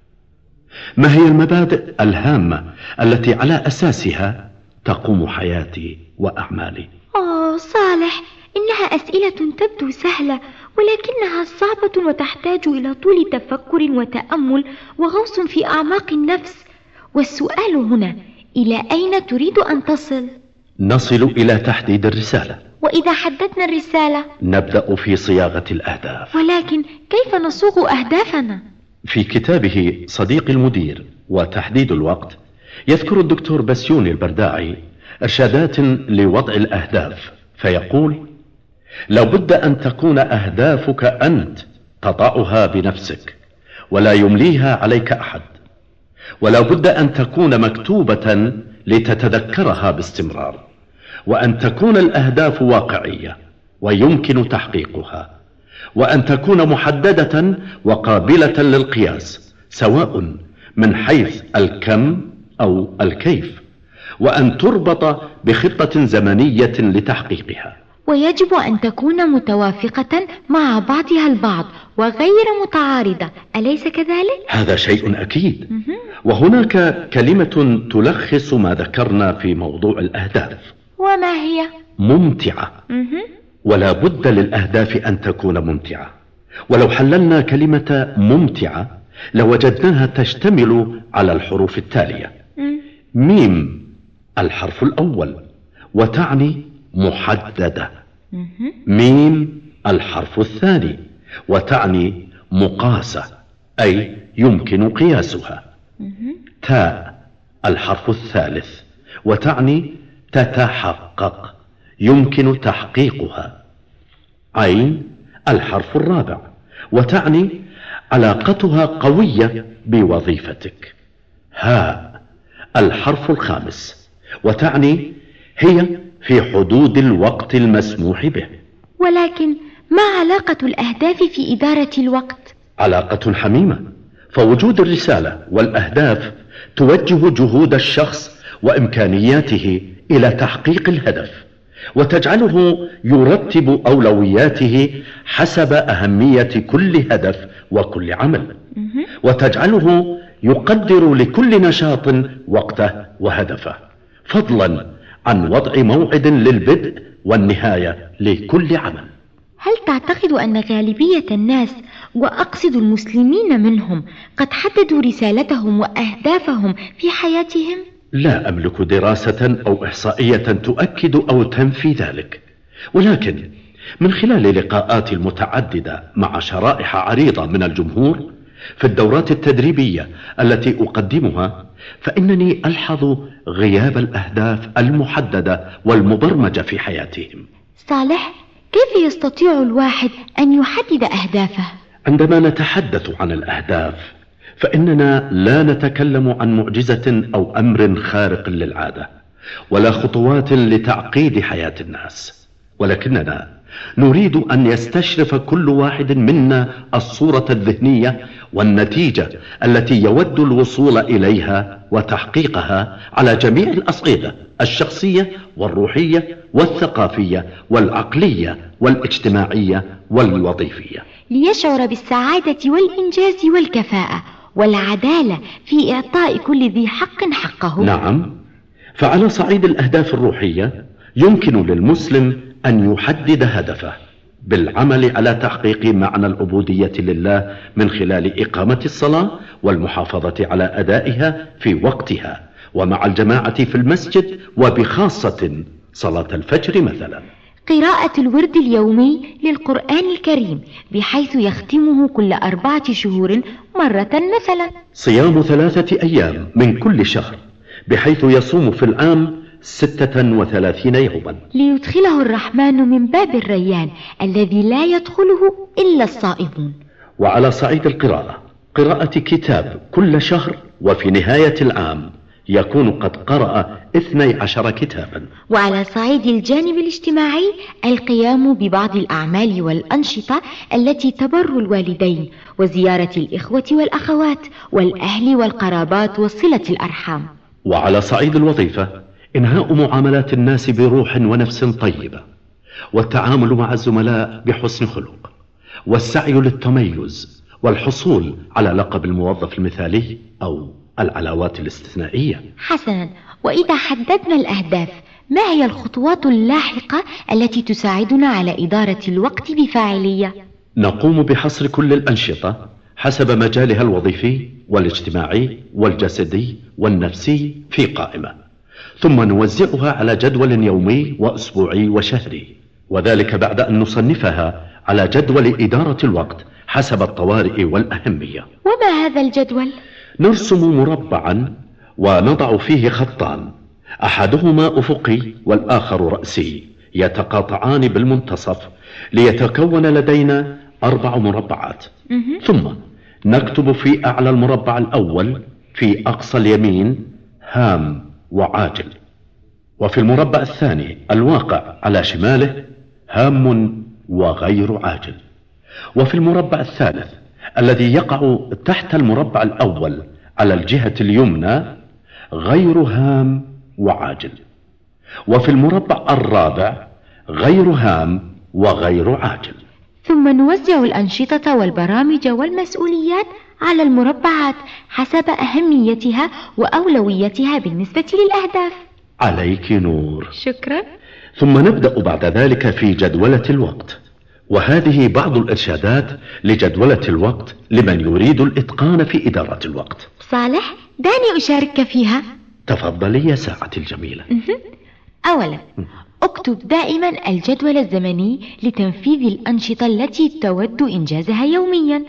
Speaker 3: ما هي المبادئ الهامة التي على أساسها تقوم حياتي وأعمالي؟
Speaker 2: آه صالح، إنها أسئلة تبدو سهلة ولكنها صعبة وتحتاج إلى طول تفكر وتأمل وغوص في أعماق النفس. والسؤال هنا، إلى أين تريد أن تصل؟
Speaker 3: نصل إلى تحديد الرسالة.
Speaker 2: وإذا حددنا الرسالة؟
Speaker 3: نبدأ في صياغة الأهداف.
Speaker 2: ولكن كيف نصوغ أهدافنا؟
Speaker 3: في كتابه صديق المدير وتحديد الوقت يذكر الدكتور بسيوني البرداعي إرشادات لوضع الأهداف، فيقول: لو بد أن تكون أهدافك أنت تضعها بنفسك ولا يمليها عليك أحد، ولو بد أن تكون مكتوبة لتتذكرها باستمرار، وأن تكون الأهداف واقعية ويمكن تحقيقها، وأن تكون محددة وقابلة للقياس سواء من حيث الكم أو الكيف، وأن تربط بخطة زمنية لتحقيقها.
Speaker 2: ويجب أن تكون متوافقة مع بعضها البعض وغير متعارضة، أليس كذلك؟
Speaker 3: هذا شيء أكيد. وهناك كلمة تلخص ما ذكرنا في موضوع الأهداف.
Speaker 2: وما هي؟
Speaker 3: ممتعة. ولا بد للأهداف أن تكون ممتعة. ولو حللنا كلمة ممتعة لوجدناها تشتمل على الحروف التالية: ميم الحرف الأول وتعني محددة، ميم الحرف الثاني وتعني مقاسة أي يمكن قياسها، تاء الحرف الثالث وتعني تتحقق يمكن تحقيقها، عين الحرف الرابع وتعني علاقتها قوية بوظيفتك، هاء الحرف الخامس وتعني هي في حدود الوقت المسموح به.
Speaker 2: ولكن ما علاقة الأهداف في إدارة الوقت؟
Speaker 3: علاقة حميمة، فوجود الرسالة والأهداف توجه جهود الشخص وإمكانياته إلى تحقيق الهدف، وتجعله يرتب أولوياته حسب أهمية كل هدف وكل عمل، وتجعله يقدر لكل نشاط وقته وهدفه، فضلا عن وضع موعد للبدء والنهاية لكل عمل.
Speaker 2: هل تعتقد أن غالبية الناس، وأقصد المسلمين منهم، قد حددوا رسالتهم وأهدافهم في حياتهم؟
Speaker 3: لا أملك دراسة أو إحصائية تؤكد أو تنفي ذلك، ولكن من خلال لقاءاتي المتعددة مع شرائح عريضة من الجمهور في الدورات التدريبية التي أقدمها، فإنني ألحظ غياب الأهداف المحددة والمبرمجة في حياتهم.
Speaker 2: صالح، كيف يستطيع الواحد أن يحدد أهدافه؟
Speaker 3: عندما نتحدث عن الأهداف فإننا لا نتكلم عن معجزة أو أمر خارق للعادة ولا خطوات لتعقيد حياة الناس، ولكننا نريد أن يستشرف كل واحد منا الصورة الذهنية والنتيجة التي يود الوصول إليها وتحقيقها على جميع الأصعدة الشخصية والروحية والثقافية والعقلية والاجتماعية والوظيفية،
Speaker 2: ليشعر بالسعادة والإنجاز والكفاءة والعدالة في إعطاء كل ذي حق حقه.
Speaker 3: نعم، فعلى صعيد الأهداف الروحية يمكن للمسلم أن يحدد هدفه بالعمل على تحقيق معنى العبودية لله من خلال إقامة الصلاة والمحافظة على أدائها في وقتها ومع الجماعة في المسجد، وبخاصة صلاة الفجر مثلا.
Speaker 2: قراءة الورد اليومي للقرآن الكريم بحيث يختمه كل أربعة شهور مرة مثلا.
Speaker 3: صيام ثلاثة أيام من كل شهر بحيث يصوم في العام ستة وثلاثين يوما،
Speaker 2: ليدخله الرحمن من باب الريان الذي لا يدخله إلا الصائمون.
Speaker 3: وعلى صعيد القراءة، قراءة كتاب كل شهر وفي نهاية العام يكون قد قرأ اثني عشر كتابا.
Speaker 2: وعلى صعيد الجانب الاجتماعي، القيام ببعض الأعمال والأنشطة التي تبر الوالدين وزيارة الإخوة والأخوات والأهل والقرابات وصلة الأرحام.
Speaker 3: وعلى صعيد الوظيفة، إنهاء معاملات الناس بروح ونفس طيبة، والتعامل مع الزملاء بحسن خلق، والسعي للتميز والحصول على لقب الموظف المثالي أو العلاوات الاستثنائية.
Speaker 2: حسنا، وإذا حددنا الأهداف، ما هي الخطوات اللاحقة التي تساعدنا على إدارة الوقت بفاعلية؟
Speaker 3: نقوم بحصر كل الأنشطة حسب مجالها الوظيفي والاجتماعي والجسدي والنفسي في قائمة، ثم نوزعها على جدول يومي وأسبوعي وشهري، وذلك بعد أن نصنفها على جدول إدارة الوقت حسب الطوارئ والأهمية.
Speaker 2: وما هذا الجدول؟
Speaker 3: نرسم مربعا ونضع فيه خطان، أحدهما أفقي والآخر رأسي، يتقاطعان بالمنتصف ليتكون لدينا أربع مربعات. ثم نكتب في أعلى المربع الأول في أقصى اليمين هام وعاجل، وفي المربع الثاني الواقع على شماله هام وغير عاجل، وفي المربع الثالث الذي يقع تحت المربع الأول على الجهة اليمنى غير هام وعاجل، وفي المربع الرابع غير هام وغير عاجل.
Speaker 2: ثم نوزع الأنشطة والبرامج والمسؤوليات على المربعات حسب أهميتها وأولويتها بالنسبة للأهداف.
Speaker 3: عليك نور.
Speaker 2: شكرا.
Speaker 3: ثم نبدأ بعد ذلك في جدولة الوقت، وهذه بعض الإرشادات لجدولة الوقت لمن يريد الإتقان في إدارة الوقت.
Speaker 2: صالح، دعني أشارك فيها.
Speaker 3: تفضلي يا ساعتي الجميلة.
Speaker 2: أولا، اكتب دائما الجدول الزمني لتنفيذ الأنشطة التي تود إنجازها يوميا،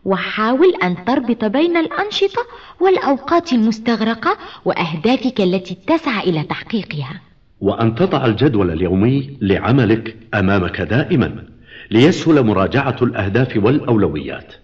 Speaker 2: وحاول أن تربط بين الأنشطة والأوقات المستغرقة وأهدافك التي تسعى إلى تحقيقها.
Speaker 3: وأن تضع الجدول اليومي لعملك أمامك دائما ليسهل مراجعة الأهداف والأولويات،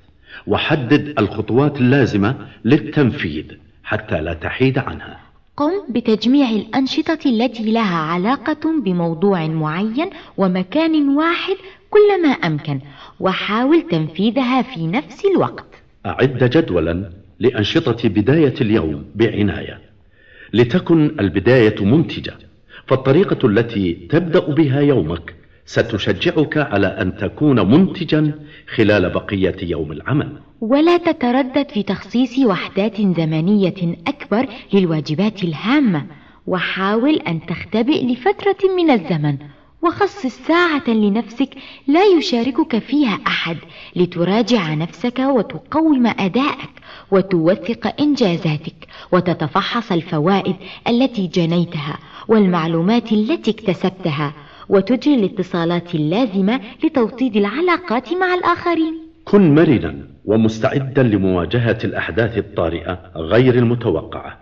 Speaker 3: وحدد الخطوات اللازمة للتنفيذ حتى لا تحيد عنها.
Speaker 2: قم بتجميع الأنشطة التي لها علاقة بموضوع معين ومكان واحد كلما أمكن، وحاول تنفيذها في نفس الوقت.
Speaker 3: أعد جدولا لأنشطة بداية اليوم بعناية لتكن البداية منتجة، فالطريقة التي تبدأ بها يومك ستشجعك على أن تكون منتجا خلال بقية يوم العمل.
Speaker 2: ولا تتردد في تخصيص وحدات زمنية أكبر للواجبات الهامة، وحاول أن تختبئ لفترة من الزمن، وخصص ساعة لنفسك لا يشاركك فيها أحد لتراجع نفسك وتقوم أدائك وتوثق إنجازاتك وتتفحص الفوائد التي جنيتها والمعلومات التي اكتسبتها، وتجري الاتصالات اللازمة لتوطيد العلاقات مع الآخرين.
Speaker 3: كن مرنا ومستعدا لمواجهة الأحداث الطارئة غير المتوقعة،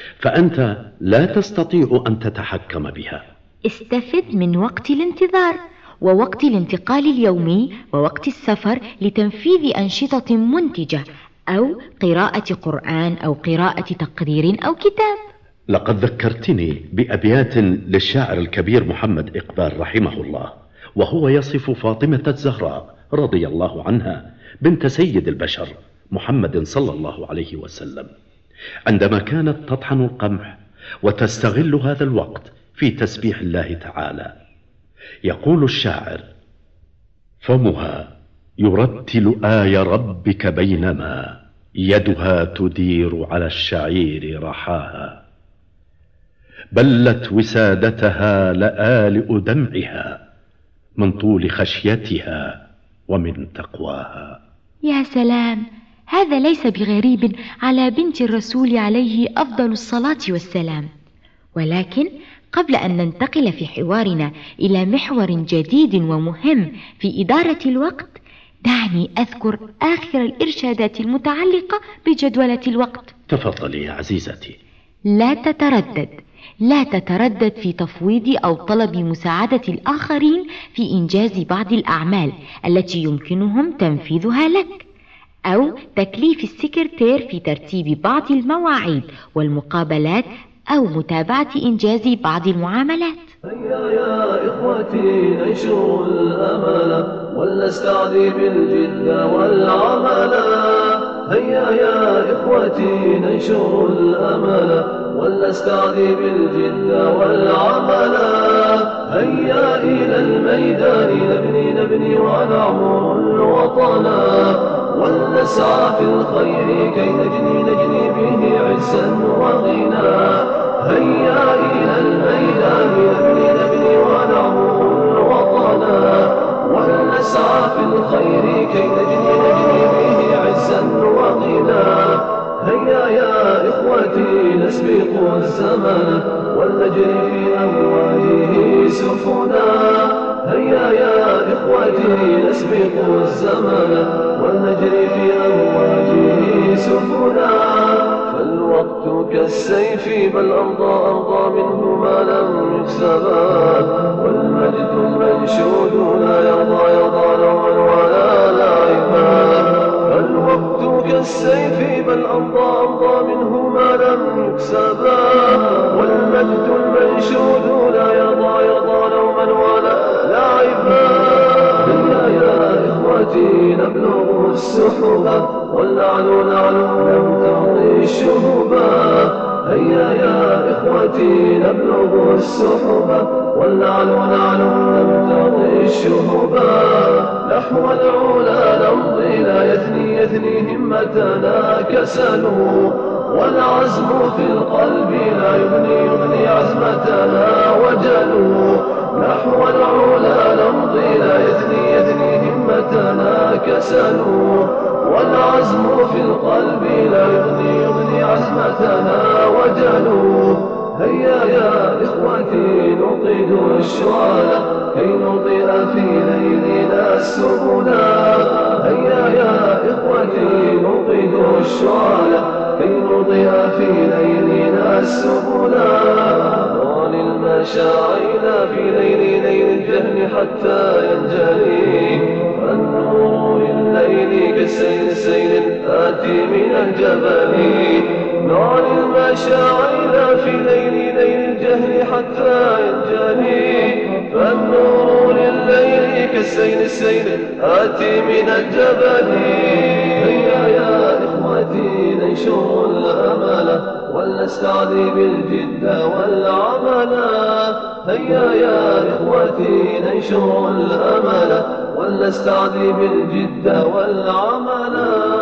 Speaker 3: فأنت لا تستطيع أن تتحكم بها.
Speaker 2: استفد من وقت الانتظار ووقت الانتقال اليومي ووقت السفر لتنفيذ أنشطة منتجة أو قراءة قرآن أو قراءة تقرير أو كتاب.
Speaker 3: لقد ذكرتني بأبيات للشاعر الكبير محمد إقبال رحمه الله، وهو يصف فاطمة الزهراء رضي الله عنها بنت سيد البشر محمد صلى الله عليه وسلم، عندما كانت تطحن القمح وتستغل هذا الوقت في تسبيح الله تعالى. يقول الشاعر: فمها يرتل آي ربك بينما يدها تدير على الشعير رحاها، بلت وسادتها لآلئ دمعها من طول خشيتها ومن تقواها.
Speaker 2: يا سلام، هذا ليس بغريب على بنت الرسول عليه أفضل الصلاة والسلام، ولكن قبل أن ننتقل في حوارنا إلى محور جديد ومهم في إدارة الوقت، دعني أذكر آخر الإرشادات المتعلقة بجدولة الوقت.
Speaker 3: تفضلي يا عزيزتي.
Speaker 2: لا تتردد لا تتردد في تفويض أو طلب مساعدة الآخرين في إنجاز بعض الأعمال التي يمكنهم تنفيذها لك، أو تكليف السكرتير في ترتيب بعض المواعيد والمقابلات أو متابعة إنجاز بعض المعاملات.
Speaker 4: هيا يا إخوتي ننشر الأمل ولنستعدي بالجد والعمل. هيا يا إخوتي ننشر الأمل ولنستعدي بالجد والعمل. هيا إلى الميدان نبني نبني ونعمر الوطن، ولنسعى في الخير كي نجني نجني به عزا وغنى. هيا إلى الميدان نبني نبني ونعمر الوطن، ولنسعى في الخير كي نجني نجني به عزا وغنى. هيا يا إخوتي نسبق الزمن ولنجري في أمواجه سفنا. هيا يا إخوتي نسبق الزمن ولنجري في أمواجه سفنا. فالوقت كالسيف بل أمضى أمضى منه ما لم يكسبا، والمجد المنشود لا يرضى يرضى نوما ولا لعبا. فالوقت كالسيف بل أمضى أمضى منه ما لم يكسبا، والمجد المنشود لا يرضى يرضى نوما ولا لعبا. هيا يا إخوتي نبلغ السحبا والنعلو نعلو لم تعطي الشهبا. هيا يا إخوتي نبلغ السحبا والنعلو نعلو لم تعطي الشهبا. نحو العلا نمضي لا يثني يثني همتنا كسل، والعزم في القلب لا يغني يغني عزمتنا وجل. نحو العلا نمضي لا يثني يثني همتنا كسل، والعزم في القلب لا يغني يغني عزمتنا وجل. هيا يا إخوتي نوقد الشعال كي نضيء في ليلنا السبلا. هيا يا إخوتي نوقد الشعال كي نضيء في ليلنا السبلا. نعلي المشاعل في ليل ليل الجهل حتى ينجلي، فالنور لليل كالسيل السيل الآتي من الجبل. نعلي المشاعل في ليل ليل الجهل حتى ينجلي، فالنور لليل كالسيل السيل الآتي من الجبل. هيا يا إخوتي ننشر الأمل ولنستعدي بالجد والعمل. هيا يا إخوتي ننشر الأمل ولنستعدي بالجد والعمل.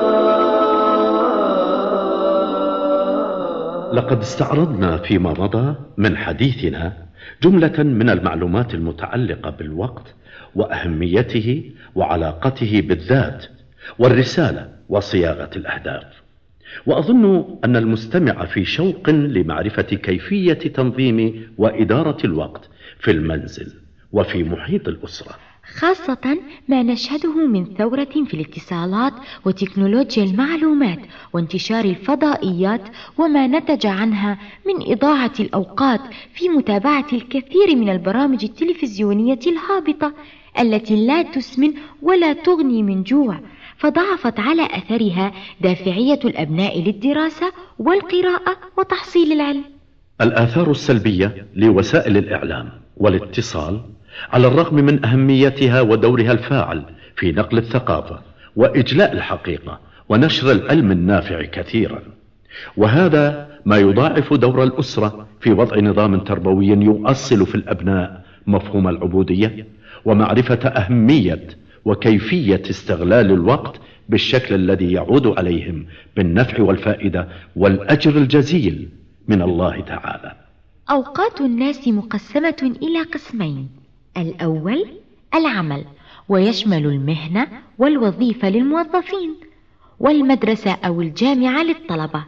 Speaker 3: لقد استعرضنا فيما مضى من حديثنا جملة من المعلومات المتعلقة بالوقت وأهميته وعلاقته بالذات والرسالة وصياغة الأهداف، وأظن أن المستمع في شوق لمعرفة كيفية تنظيم وإدارة الوقت في المنزل وفي محيط الأسرة،
Speaker 2: خاصة ما نشهده من ثورة في الاتصالات وتكنولوجيا المعلومات وانتشار الفضائيات، وما نتج عنها من إضاعة الأوقات في متابعة الكثير من البرامج التلفزيونية الهابطة التي لا تسمن ولا تغني من جوع، فضعفت على أثرها دافعية الأبناء للدراسة والقراءة وتحصيل العلم.
Speaker 3: الآثار السلبية لوسائل الإعلام والاتصال على الرغم من أهميتها ودورها الفاعل في نقل الثقافة وإجلاء الحقيقة ونشر العلم النافع كثيرا، وهذا ما يضاعف دور الأسرة في وضع نظام تربوي يؤصل في الأبناء مفهوم العبودية ومعرفة أهمية وكيفية استغلال الوقت بالشكل الذي يعود عليهم بالنفع والفائدة والأجر الجزيل من الله تعالى.
Speaker 2: أوقات الناس مقسمة إلى قسمين: الأول العمل، ويشمل المهنة والوظيفة للموظفين، والمدرسة أو الجامعة للطلبة،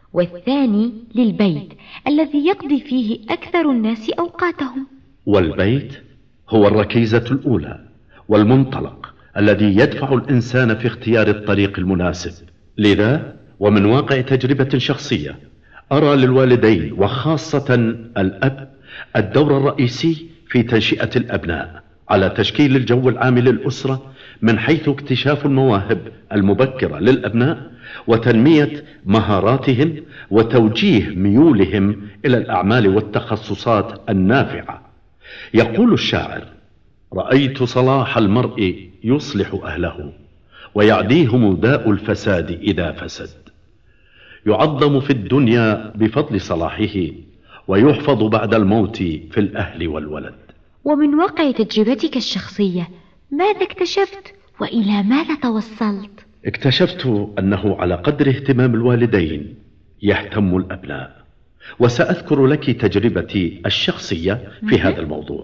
Speaker 2: والثاني للبيت الذي يقضي فيه أكثر الناس أوقاتهم.
Speaker 3: والبيت هو الركيزة الأولى والمنطلق الذي يدفع الإنسان في اختيار الطريق المناسب. لذا ومن واقع تجربة شخصية أرى للوالدين وخاصة الأب الدور الرئيسي في تنشئة الأبناء على تشكيل الجو العام للأسرة، من حيث اكتشاف المواهب المبكرة للأبناء وتنمية مهاراتهم وتوجيه ميولهم إلى الأعمال والتخصصات النافعة. يقول الشاعر: رأيت صلاح المرء يصلح أهله ويعديهم داء الفساد إذا فسد. يعظم في الدنيا بفضل صلاحه ويحفظ بعد الموت في الأهل والولد.
Speaker 2: ومن واقع تجربتك الشخصية ماذا اكتشفت وإلى ماذا توصلت؟
Speaker 3: اكتشفت أنه على قدر اهتمام الوالدين يهتم الأبناء، وسأذكر لك تجربتي الشخصية في هذا الموضوع.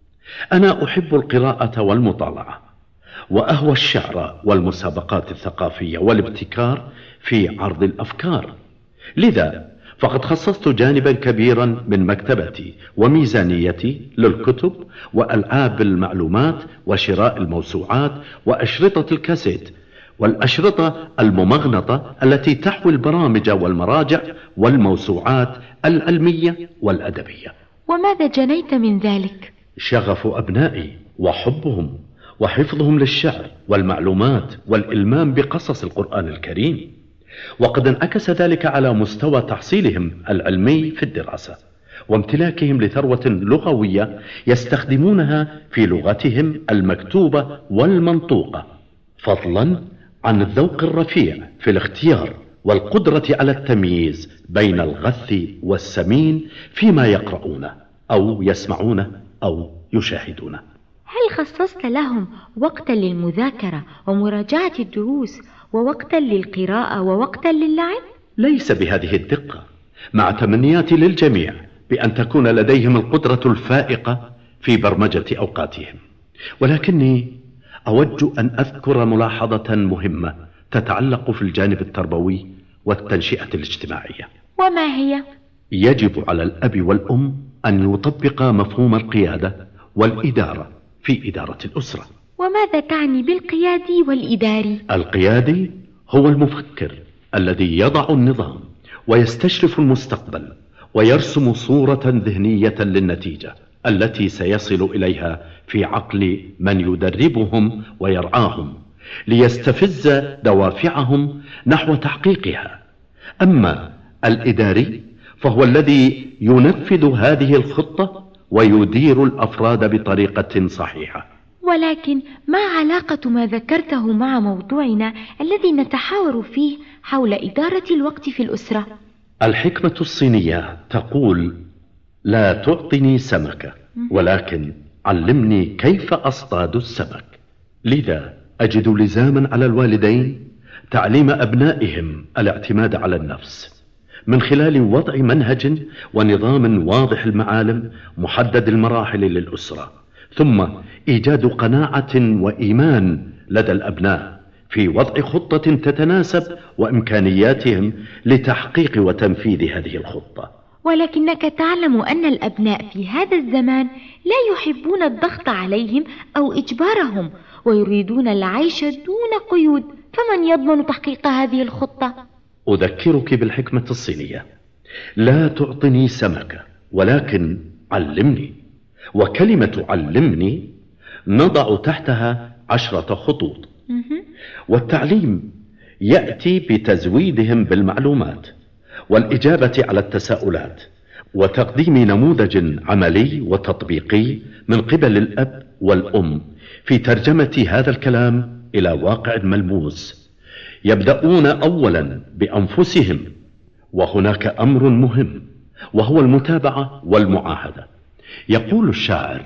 Speaker 3: أنا أحب القراءة والمطالعة، وأهوى الشعر والمسابقات الثقافية والابتكار في عرض الأفكار. لذا فقد خصصت جانبا كبيرا من مكتبتي وميزانيتي للكتب وألعاب المعلومات وشراء الموسوعات وأشرطة الكاسيت والأشرطة الممغنطة التي تحوي البرامج والمراجع والموسوعات العلمية والأدبية.
Speaker 2: وماذا جنيت من ذلك؟
Speaker 3: شغف أبنائي وحبهم وحفظهم للشعر والمعلومات والإلمام بقصص القرآن الكريم، وقد انعكس ذلك على مستوى تحصيلهم العلمي في الدراسة وامتلاكهم لثروة لغوية يستخدمونها في لغتهم المكتوبة والمنطوقة، فضلا عن الذوق الرفيع في الاختيار والقدرة على التمييز بين الغث والسمين فيما يقرؤونه أو يسمعونه أو يشاهدونه.
Speaker 2: هل خصصت لهم وقتا للمذاكرة ومراجعة الدروس ووقتا للقراءة ووقتا للعب؟
Speaker 3: ليس بهذه الدقة، مع تمنياتي للجميع بأن تكون لديهم القدرة الفائقة في برمجة أوقاتهم، ولكني أود أن أذكر ملاحظة مهمة تتعلق في الجانب التربوي والتنشئة الاجتماعية.
Speaker 2: وما هي؟
Speaker 3: يجب على الأب والأم أن يطبق مفهوم القيادة والإدارة في إدارة الأسرة.
Speaker 2: وماذا تعني بالقيادي والإداري؟
Speaker 3: القيادي هو المفكر الذي يضع النظام ويستشرف المستقبل ويرسم صورة ذهنية للنتيجة التي سيصل إليها في عقل من يدربهم ويرعاهم ليستفز دوافعهم نحو تحقيقها. أما الإداري فهو الذي ينفذ هذه الخطة ويدير الأفراد بطريقة صحيحة.
Speaker 2: ولكن ما علاقة ما ذكرته مع موضوعنا الذي نتحاور فيه حول إدارة الوقت في الأسرة؟
Speaker 3: الحكمة الصينية تقول: لا تعطني سمكة ولكن علمني كيف أصطاد السمك. لذا أجد لزاما على الوالدين تعليم أبنائهم الاعتماد على النفس من خلال وضع منهج ونظام واضح المعالم محدد المراحل للأسرة، ثم إيجاد قناعة وإيمان لدى الأبناء في وضع خطة تتناسب وإمكانياتهم لتحقيق وتنفيذ هذه الخطة.
Speaker 2: ولكنك تعلم أن الأبناء في هذا الزمان لا يحبون الضغط عليهم أو إجبارهم، ويريدون العيش دون قيود، فمن يضمن تحقيق هذه الخطة؟
Speaker 3: أذكرك بالحكمة الصينية: لا تعطني سمكة ولكن علمني. وكلمة علمني نضع تحتها عشرة خطوط. والتعليم يأتي بتزويدهم بالمعلومات والإجابة على التساؤلات وتقديم نموذج عملي وتطبيقي من قبل الأب والأم في ترجمة هذا الكلام إلى واقع ملموس. يبدأون أولا بأنفسهم، وهناك أمر مهم وهو المتابعة والمعاهدة. يقول الشاعر: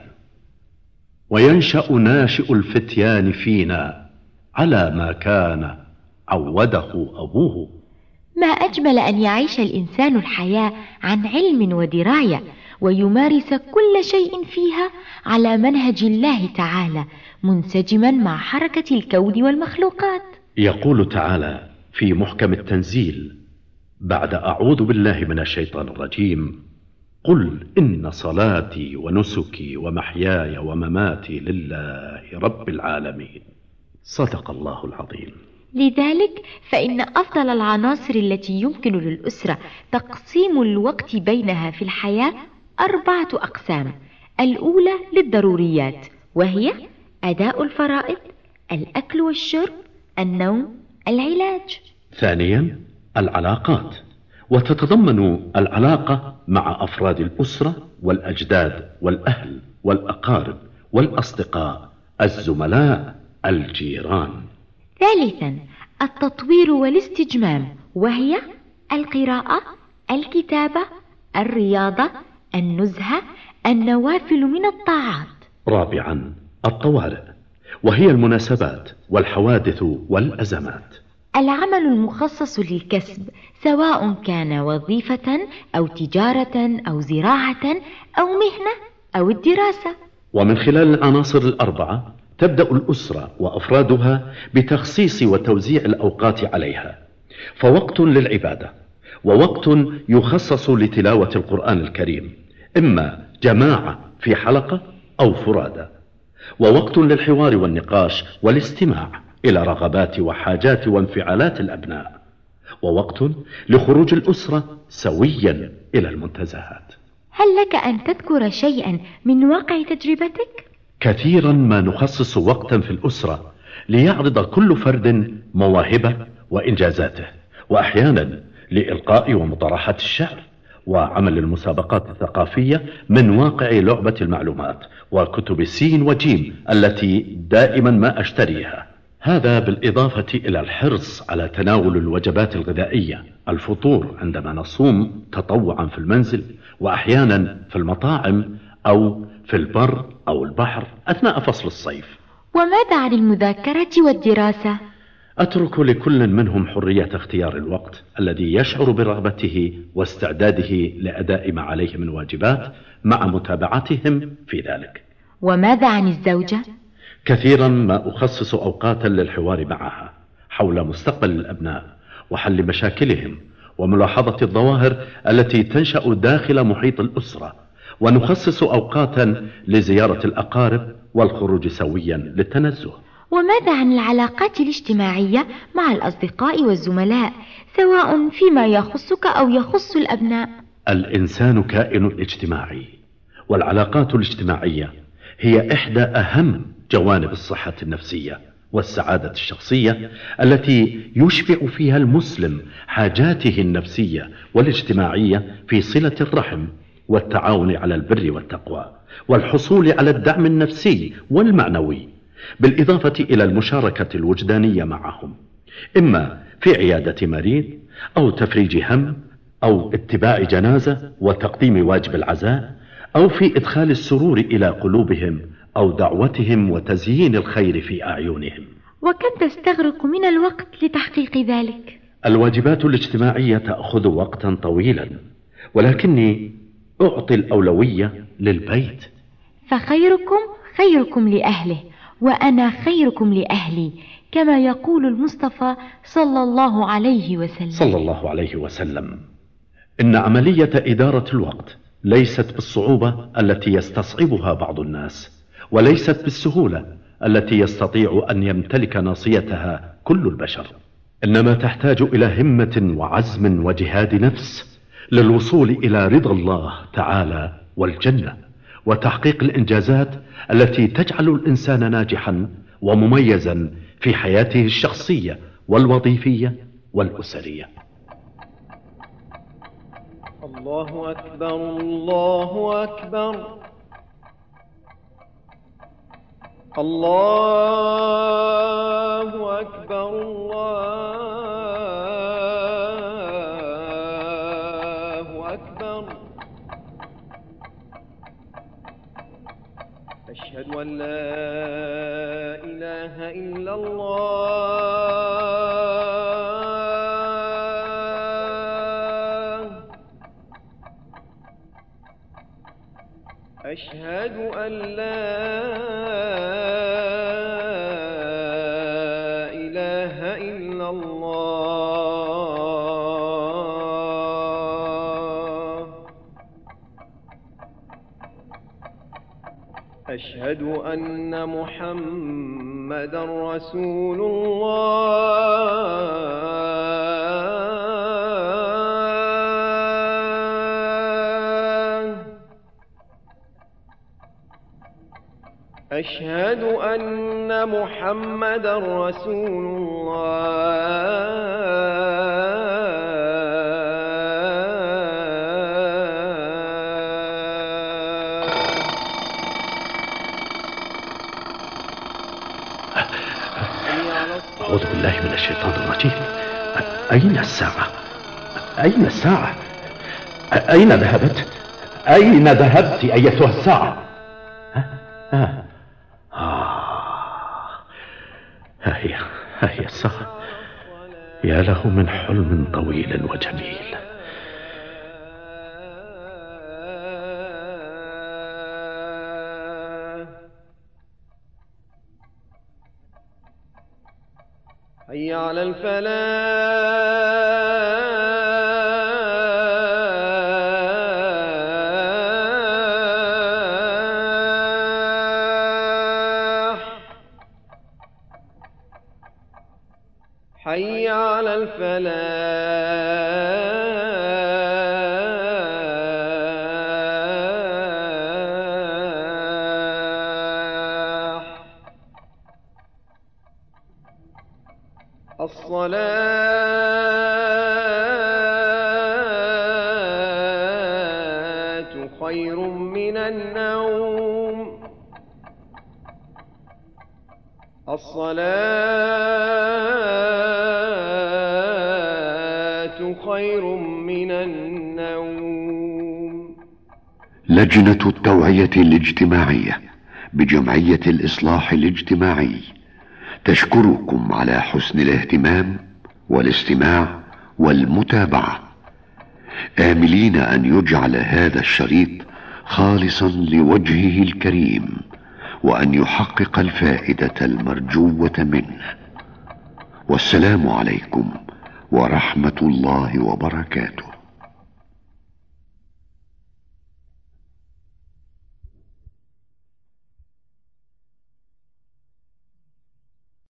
Speaker 3: وينشأ ناشئ الفتيان فينا على ما كان عوده أبوه.
Speaker 2: ما أجمل أن يعيش الإنسان الحياة عن علم ودراية، ويمارس كل شيء فيها على منهج الله تعالى منسجما مع حركة الكون والمخلوقات.
Speaker 3: يقول تعالى في محكم التنزيل: بعد أعوذ بالله من الشيطان الرجيم: قل إن صلاتي ونسكي ومحياي ومماتي لله رب العالمين. صدق الله العظيم.
Speaker 2: لذلك فإن أفضل العناصر التي يمكن للأسرة تقسيم الوقت بينها في الحياة أربعة أقسام. الأولى للضروريات، وهي أداء الفرائض، الأكل والشرب، النوم، العلاج.
Speaker 3: ثانيا العلاقات، وتتضمن العلاقة مع أفراد الأسرة والأجداد والأهل والأقارب والأصدقاء، الزملاء، الجيران.
Speaker 2: ثالثا التطوير والاستجمام، وهي القراءة، الكتابة، الرياضة، النزهة، النوافل من الطاعات.
Speaker 3: رابعا الطوارئ، وهي المناسبات والحوادث والأزمات.
Speaker 2: العمل المخصص للكسب، سواء كان وظيفة أو تجارة أو زراعة أو مهنة أو الدراسة.
Speaker 3: ومن خلال العناصر الأربعة تبدأ الأسرة وأفرادها بتخصيص وتوزيع الأوقات عليها، فوقت للعبادة، ووقت يخصص لتلاوة القرآن الكريم، إما جماعة في حلقة أو فرادى، ووقت للحوار والنقاش والاستماع إلى رغبات وحاجات وانفعالات الأبناء، ووقت لخروج الأسرة سويا إلى المنتزهات.
Speaker 2: هل لك أن تذكر شيئا من واقع تجربتك؟
Speaker 3: كثيرا ما نخصص وقتا في الأسرة ليعرض كل فرد مواهبه وإنجازاته، وأحيانا لإلقاء ومطارحة الشعر وعمل المسابقات الثقافية من واقع لعبة المعلومات وكتب السين وجيم التي دائما ما أشتريها. هذا بالإضافة إلى الحرص على تناول الوجبات الغذائية، الفطور عندما نصوم تطوعا في المنزل، وأحيانا في المطاعم أو في البر أو البحر أثناء فصل الصيف.
Speaker 2: وماذا عن المذاكرة والدراسة؟
Speaker 3: أترك لكل منهم حرية اختيار الوقت الذي يشعر برغبته واستعداده لأداء ما عليه من واجبات مع متابعتهم في ذلك.
Speaker 2: وماذا عن الزوجة؟
Speaker 3: كثيرا ما أخصص أوقاتا للحوار معها حول مستقبل الأبناء وحل مشاكلهم وملاحظة الظواهر التي تنشأ داخل محيط الأسرة، ونخصص أوقاتا لزيارة الأقارب والخروج سويا للتنزه.
Speaker 2: وماذا عن العلاقات الاجتماعية مع الأصدقاء والزملاء، سواء فيما يخصك أو يخص الأبناء؟
Speaker 3: الإنسان كائن اجتماعي، والعلاقات الاجتماعية هي إحدى أهم جوانب الصحة النفسية والسعادة الشخصية التي يشبع فيها المسلم حاجاته النفسية والاجتماعية في صلة الرحم والتعاون على البر والتقوى والحصول على الدعم النفسي والمعنوي، بالإضافة إلى المشاركة الوجدانية معهم، إما في عيادة مريض أو تفريج هم أو اتباع جنازة وتقديم واجب العزاء، أو في إدخال السرور إلى قلوبهم أو دعوتهم وتزيين الخير في أعينهم.
Speaker 2: وكم تستغرق من الوقت لتحقيق ذلك؟
Speaker 3: الواجبات الاجتماعية تأخذ وقتا طويلا، ولكني أعطي الأولوية للبيت.
Speaker 2: فخيركم خيركم لأهله، وأنا خيركم لأهلي، كما يقول المصطفى صلى الله عليه وسلم.
Speaker 3: صلى الله عليه وسلم. إن عملية إدارة الوقت ليست بالصعوبة التي يستصعبها بعض الناس، وليست بالسهولة التي يستطيع أن يمتلك ناصيتها كل البشر، إنما تحتاج إلى همة وعزم وجهاد نفس للوصول إلى رضا الله تعالى والجنة، وتحقيق الإنجازات التي تجعل الإنسان ناجحا ومميزا في حياته الشخصية والوظيفية والأسرية.
Speaker 5: الله أكبر الله أكبر الله أكبر الله أكبر. أشهد أن لا إله إلا الله. أشهد أن لا إله إلا الله. أشهد أن محمدا رسول الله. أشهد أن محمدا رسول الله.
Speaker 3: أعوذ بالله من الشيطان الرجيم. أين الساعة؟ أين الساعة؟ أين ذهبت؟ أين ذهبت أيتها الساعة؟ آه. آه. ها هي ها هي الساعة. يا له من حلم طويل وجميل.
Speaker 5: حي على الفلاح. حي على الفلاح. الصلاة خير من النوم. الصلاة خير من النوم.
Speaker 1: لجنة التوعية الاجتماعية بجمعية الإصلاح الاجتماعي تشكركم على حسن الاهتمام والاستماع والمتابعة، آملين أن يجعل هذا الشريط خالصا لوجهه الكريم، وأن يحقق الفائدة المرجوة منه. والسلام عليكم ورحمة الله وبركاته.